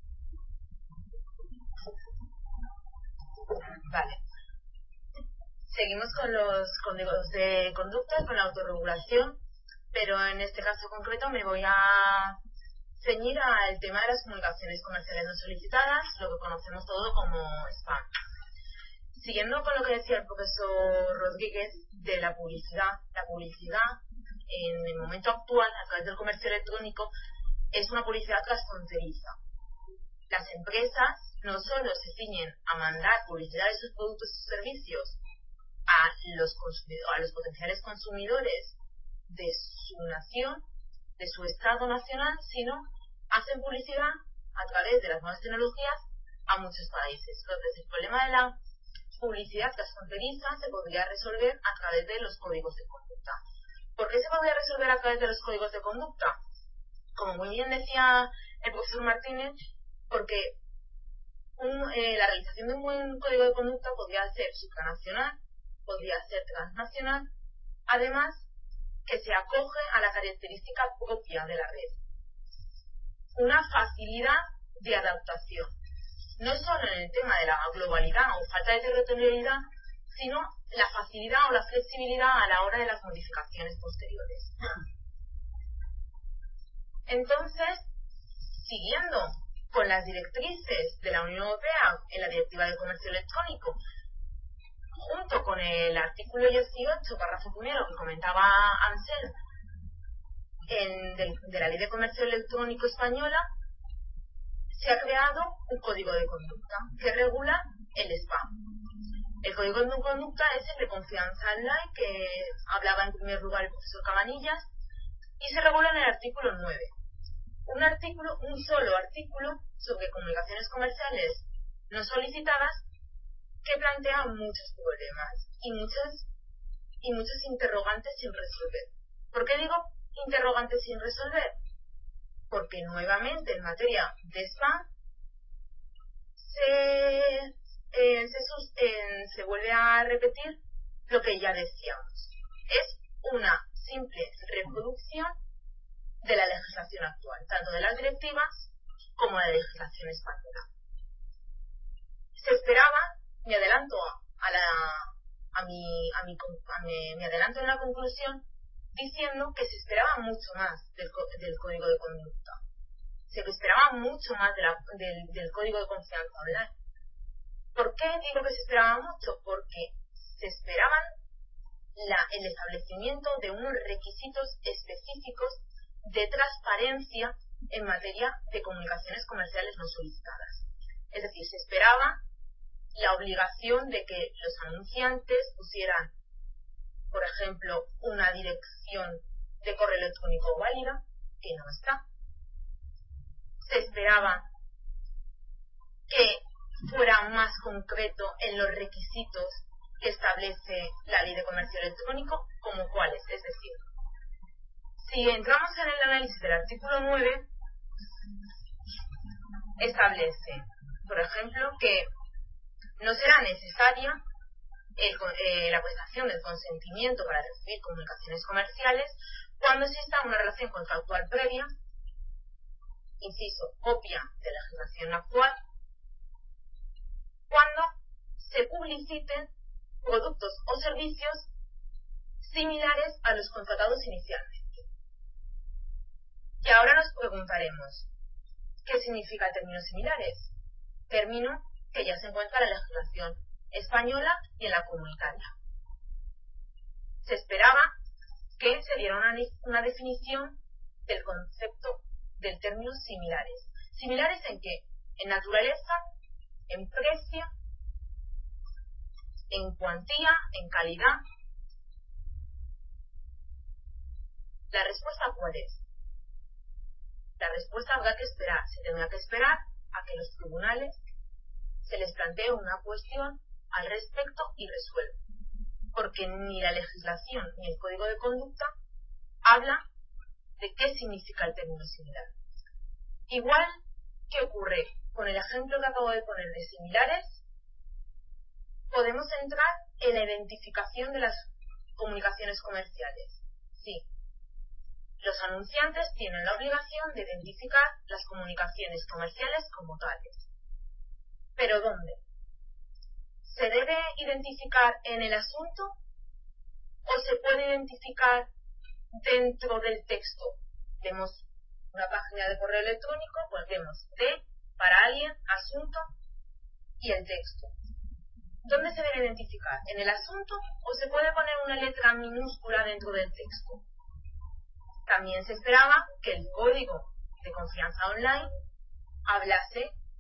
Vale. Seguimos con los códigos de conducta y con la autorregulación, pero en este caso concreto me voy a ceñir al tema de las comunicaciones comerciales no solicitadas, lo que conocemos todo como spam. Siguiendo con lo que decía el profesor Rodríguez de la publicidad en el momento actual, a través del comercio electrónico, es una publicidad transfronteriza. Las empresas no solo se ciñen a mandar publicidad de sus productos y servicios a los potenciales consumidores de su nación, de su Estado nacional, sino hacen publicidad a través de las nuevas tecnologías a muchos países. Entonces, el problema de la publicidad transfronteriza se podría resolver a través de los códigos de conducta. ¿Por qué se podría resolver a través de los códigos de conducta? Como muy bien decía el profesor Martínez, porque la realización de un buen código de conducta podría ser supranacional, podría ser transnacional, además que se acoge a la característica propia de la red. Una facilidad de adaptación, no solo en el tema de la globalidad o falta de territorialidad, sino la facilidad o la flexibilidad a la hora de las modificaciones posteriores. Entonces, siguiendo con las directrices de la Unión Europea en la Directiva de Comercio Electrónico, junto con el artículo 18, párrafo primero, que comentaba Ansel, de la Ley de Comercio Electrónico española, se ha creado un código de conducta que regula el spam. El código de conducta es el de confianza online, que hablaba en primer lugar el profesor Cabanillas, y se regula en el artículo 9. Un solo artículo sobre comunicaciones comerciales no solicitadas, que plantea muchos problemas y muchos interrogantes sin resolver. ¿Por qué digo interrogantes sin resolver? Porque nuevamente en materia de spam se vuelve a repetir lo que ya decíamos. Es una simple reproducción de la legislación actual, tanto de las directivas como de la legislación española. Se esperaba, me adelanto me adelanto en la conclusión diciendo que se esperaba mucho más del código de conducta. Se esperaba mucho más del código de confianza online. ¿Por qué digo que se esperaba mucho? Porque se esperaban el establecimiento de unos requisitos específicos de transparencia en materia de comunicaciones comerciales no solicitadas. Es decir, se esperaba la obligación de que los anunciantes pusieran, por ejemplo, una dirección de correo electrónico válida, que no está. Se esperaba que fuera más concreto en los requisitos que establece la Ley de Comercio Electrónico, como cuáles. Es decir, si entramos en el análisis del artículo 9, establece, por ejemplo, que no será necesaria la prestación del consentimiento para recibir comunicaciones comerciales cuando exista una relación contractual previa, inciso, copia de la legislación actual, cuando se publiciten productos o servicios similares a los contratados inicialmente. Y ahora nos preguntaremos, ¿qué significa el término similares? Término que ya se encuentra en la legislación española y en la comunitaria. Se esperaba que se diera una definición del concepto del término similares. ¿Similares en qué? En naturaleza, en precio, en cuantía, en calidad. ¿La respuesta cuál es? La respuesta habrá que esperar. Se tendrá que esperar a que los tribunales se les plantee una cuestión al respecto y resuelva. Porque ni la legislación ni el código de conducta habla de qué significa el término similar. Igual que ocurre con el ejemplo que acabo de poner de similares, podemos entrar en la identificación de las comunicaciones comerciales. Sí, los anunciantes tienen la obligación de identificar las comunicaciones comerciales como tales. ¿Pero dónde? ¿Se debe identificar en el asunto o se puede identificar dentro del texto? Vemos una página de correo electrónico, pues vemos de, para alguien, asunto y el texto. ¿Dónde se debe identificar? ¿En el asunto o se puede poner una letra minúscula dentro del texto? También se esperaba que el código de confianza online hablase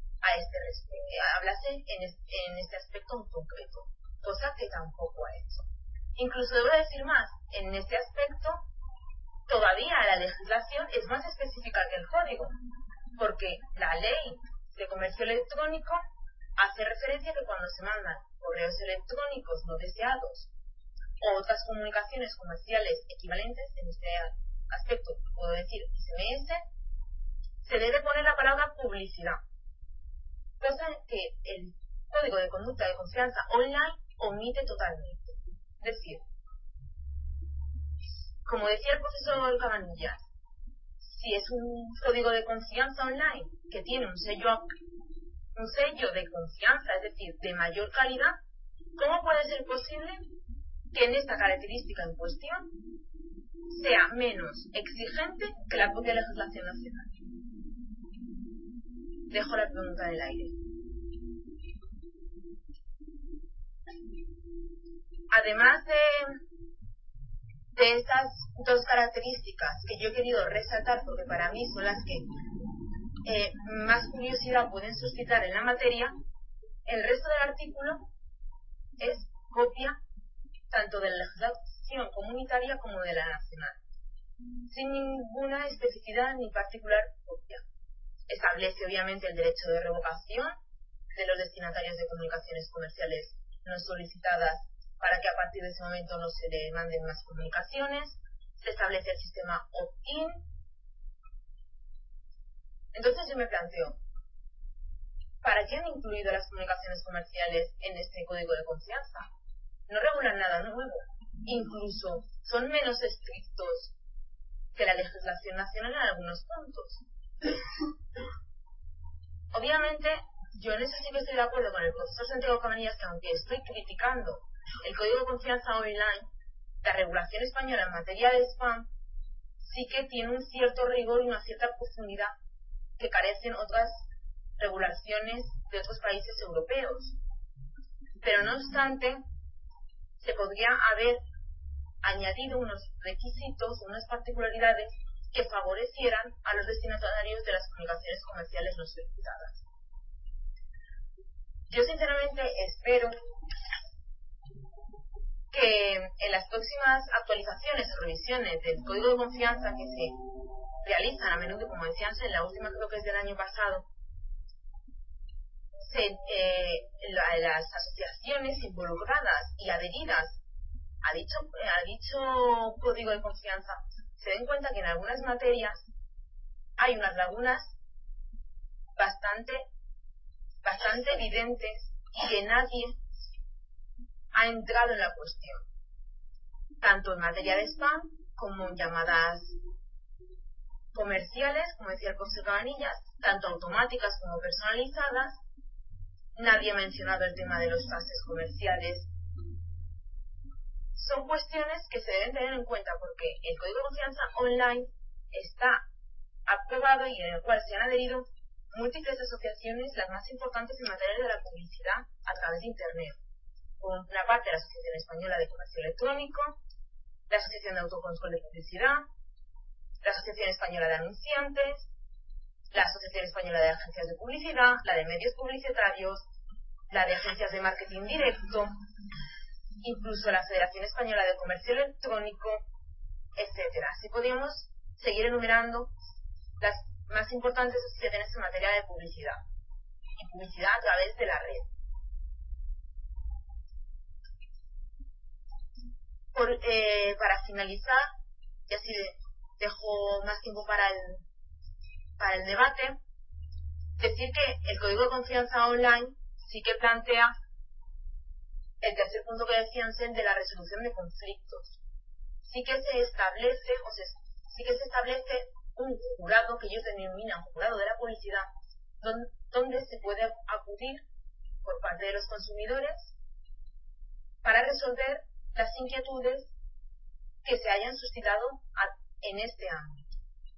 en este aspecto en concreto, cosa que tampoco ha hecho. Incluso debo decir más, en este aspecto todavía la legislación es más específica que el código, porque la ley de comercio electrónico hace referencia que cuando se mandan correos electrónicos no deseados o otras comunicaciones comerciales equivalentes, en este aspecto puedo decir SMS, se debe poner la palabra publicidad, cosa que el Código de Conducta de Confianza Online omite totalmente. Es decir, como decía el profesor Cabanillas, si es un código de confianza online que tiene un sello de confianza, es decir, de mayor calidad, ¿cómo puede ser posible que en esta característica en cuestión sea menos exigente que la propia legislación nacional? Dejo la pregunta en el aire. Además de estas dos características que yo he querido resaltar porque para mí son las que más curiosidad pueden suscitar en la materia, el resto del artículo es copia tanto de la legislación comunitaria como de la nacional, sin ninguna especificidad ni particular copia. Establece obviamente el derecho de revocación de los destinatarios de comunicaciones comerciales no solicitadas para que a partir de ese momento no se le manden más comunicaciones. Se establece el sistema opt-in. Entonces yo me planteo, ¿para qué han incluido las comunicaciones comerciales en este código de confianza? No regulan nada nuevo. Incluso son menos estrictos que la legislación nacional en algunos puntos. Obviamente, yo en eso sí que estoy de acuerdo con el profesor Santiago Cabanillas, que aunque estoy criticando el Código de Confianza Online, la regulación española en materia de spam sí que tiene un cierto rigor y una cierta profundidad que carecen otras regulaciones de otros países europeos. Pero no obstante, se podría haber añadido unos requisitos, unas particularidades que favorecieran a los destinatarios de las comunicaciones comerciales no solicitadas. Yo sinceramente espero que en las próximas actualizaciones o revisiones del Código de Confianza que se realizan a menudo, como decían, en la última creo que es del año pasado, las asociaciones involucradas y adheridas a dicho Código de Confianza se den cuenta que en algunas materias hay unas lagunas bastante evidentes y que nadie ha entrado en la cuestión, tanto en materia de spam como en llamadas comerciales, como decía el profesor Cabanillas, tanto automáticas como personalizadas. Nadie ha mencionado el tema de los pases comerciales. Son cuestiones que se deben tener en cuenta porque el Código de Confianza Online está aprobado y en el cual se han adherido múltiples asociaciones, las más importantes en materia de la publicidad a través de Internet. Por una parte, la Asociación Española de Comercio Electrónico, la Asociación de Autocontrol de Publicidad, la Asociación Española de Anunciantes, la Asociación Española de Agencias de Publicidad, la de Medios Publicitarios, la de Agencias de Marketing Directo, incluso la Federación Española de Comercio Electrónico, etcétera. Así podríamos seguir enumerando las más importantes asociaciones en materia de publicidad y publicidad a través de la red. Para finalizar, y así dejo más tiempo para el debate, decir que el Código de Confianza Online sí que plantea el tercer punto que decían de la resolución de conflictos. Sí que se establece un jurado que ellos denominan jurado de la publicidad, donde se puede acudir por parte de los consumidores para resolver las inquietudes que se hayan suscitado en este ámbito.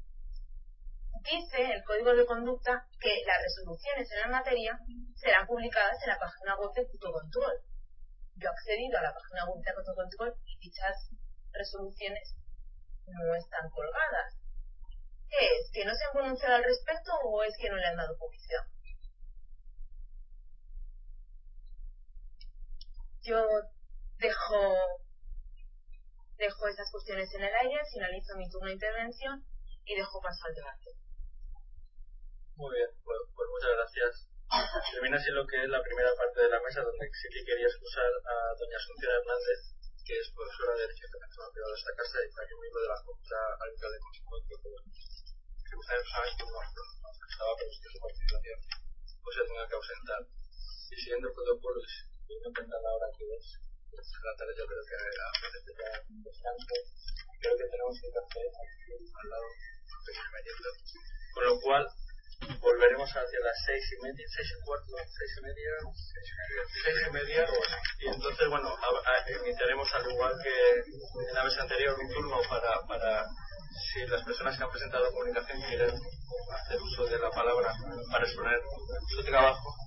Dice el Código de Conducta que las resoluciones en la materia serán publicadas en la página web de Autocontrol. Yo he accedido a la página web de Autocontrol y dichas resoluciones no están colgadas. ¿Qué es? ¿Que no se han pronunciado al respecto o es que no le han dado publicidad? Yo dejo esas cuestiones en el aire, finalizo mi turno de intervención y dejo paso al debate. Muy bien, pues muchas gracias. Termina así lo que es la primera parte de la mesa, donde sí que quería excusar a doña Asunción Hernández, que es profesora de Derecho Internacional Privado de esta casa y también miembro de la Junta Arbitral de Consumo y Tribunales Personales, que no estaba previsto su participación, pues se tenga que ausentar. Y siguiendo el protocolo, y no cuenta la hora que es la tarde, yo creo que apetece ya un descanso. Creo que tenemos que hacer aquí al lado, con lo cual volveremos hacia las 6:30, 6:15, 6:30, y entonces, bueno, iniciaremos al igual que en la vez anterior un turno para si las personas que han presentado comunicación quieren hacer uso de la palabra para exponer su trabajo.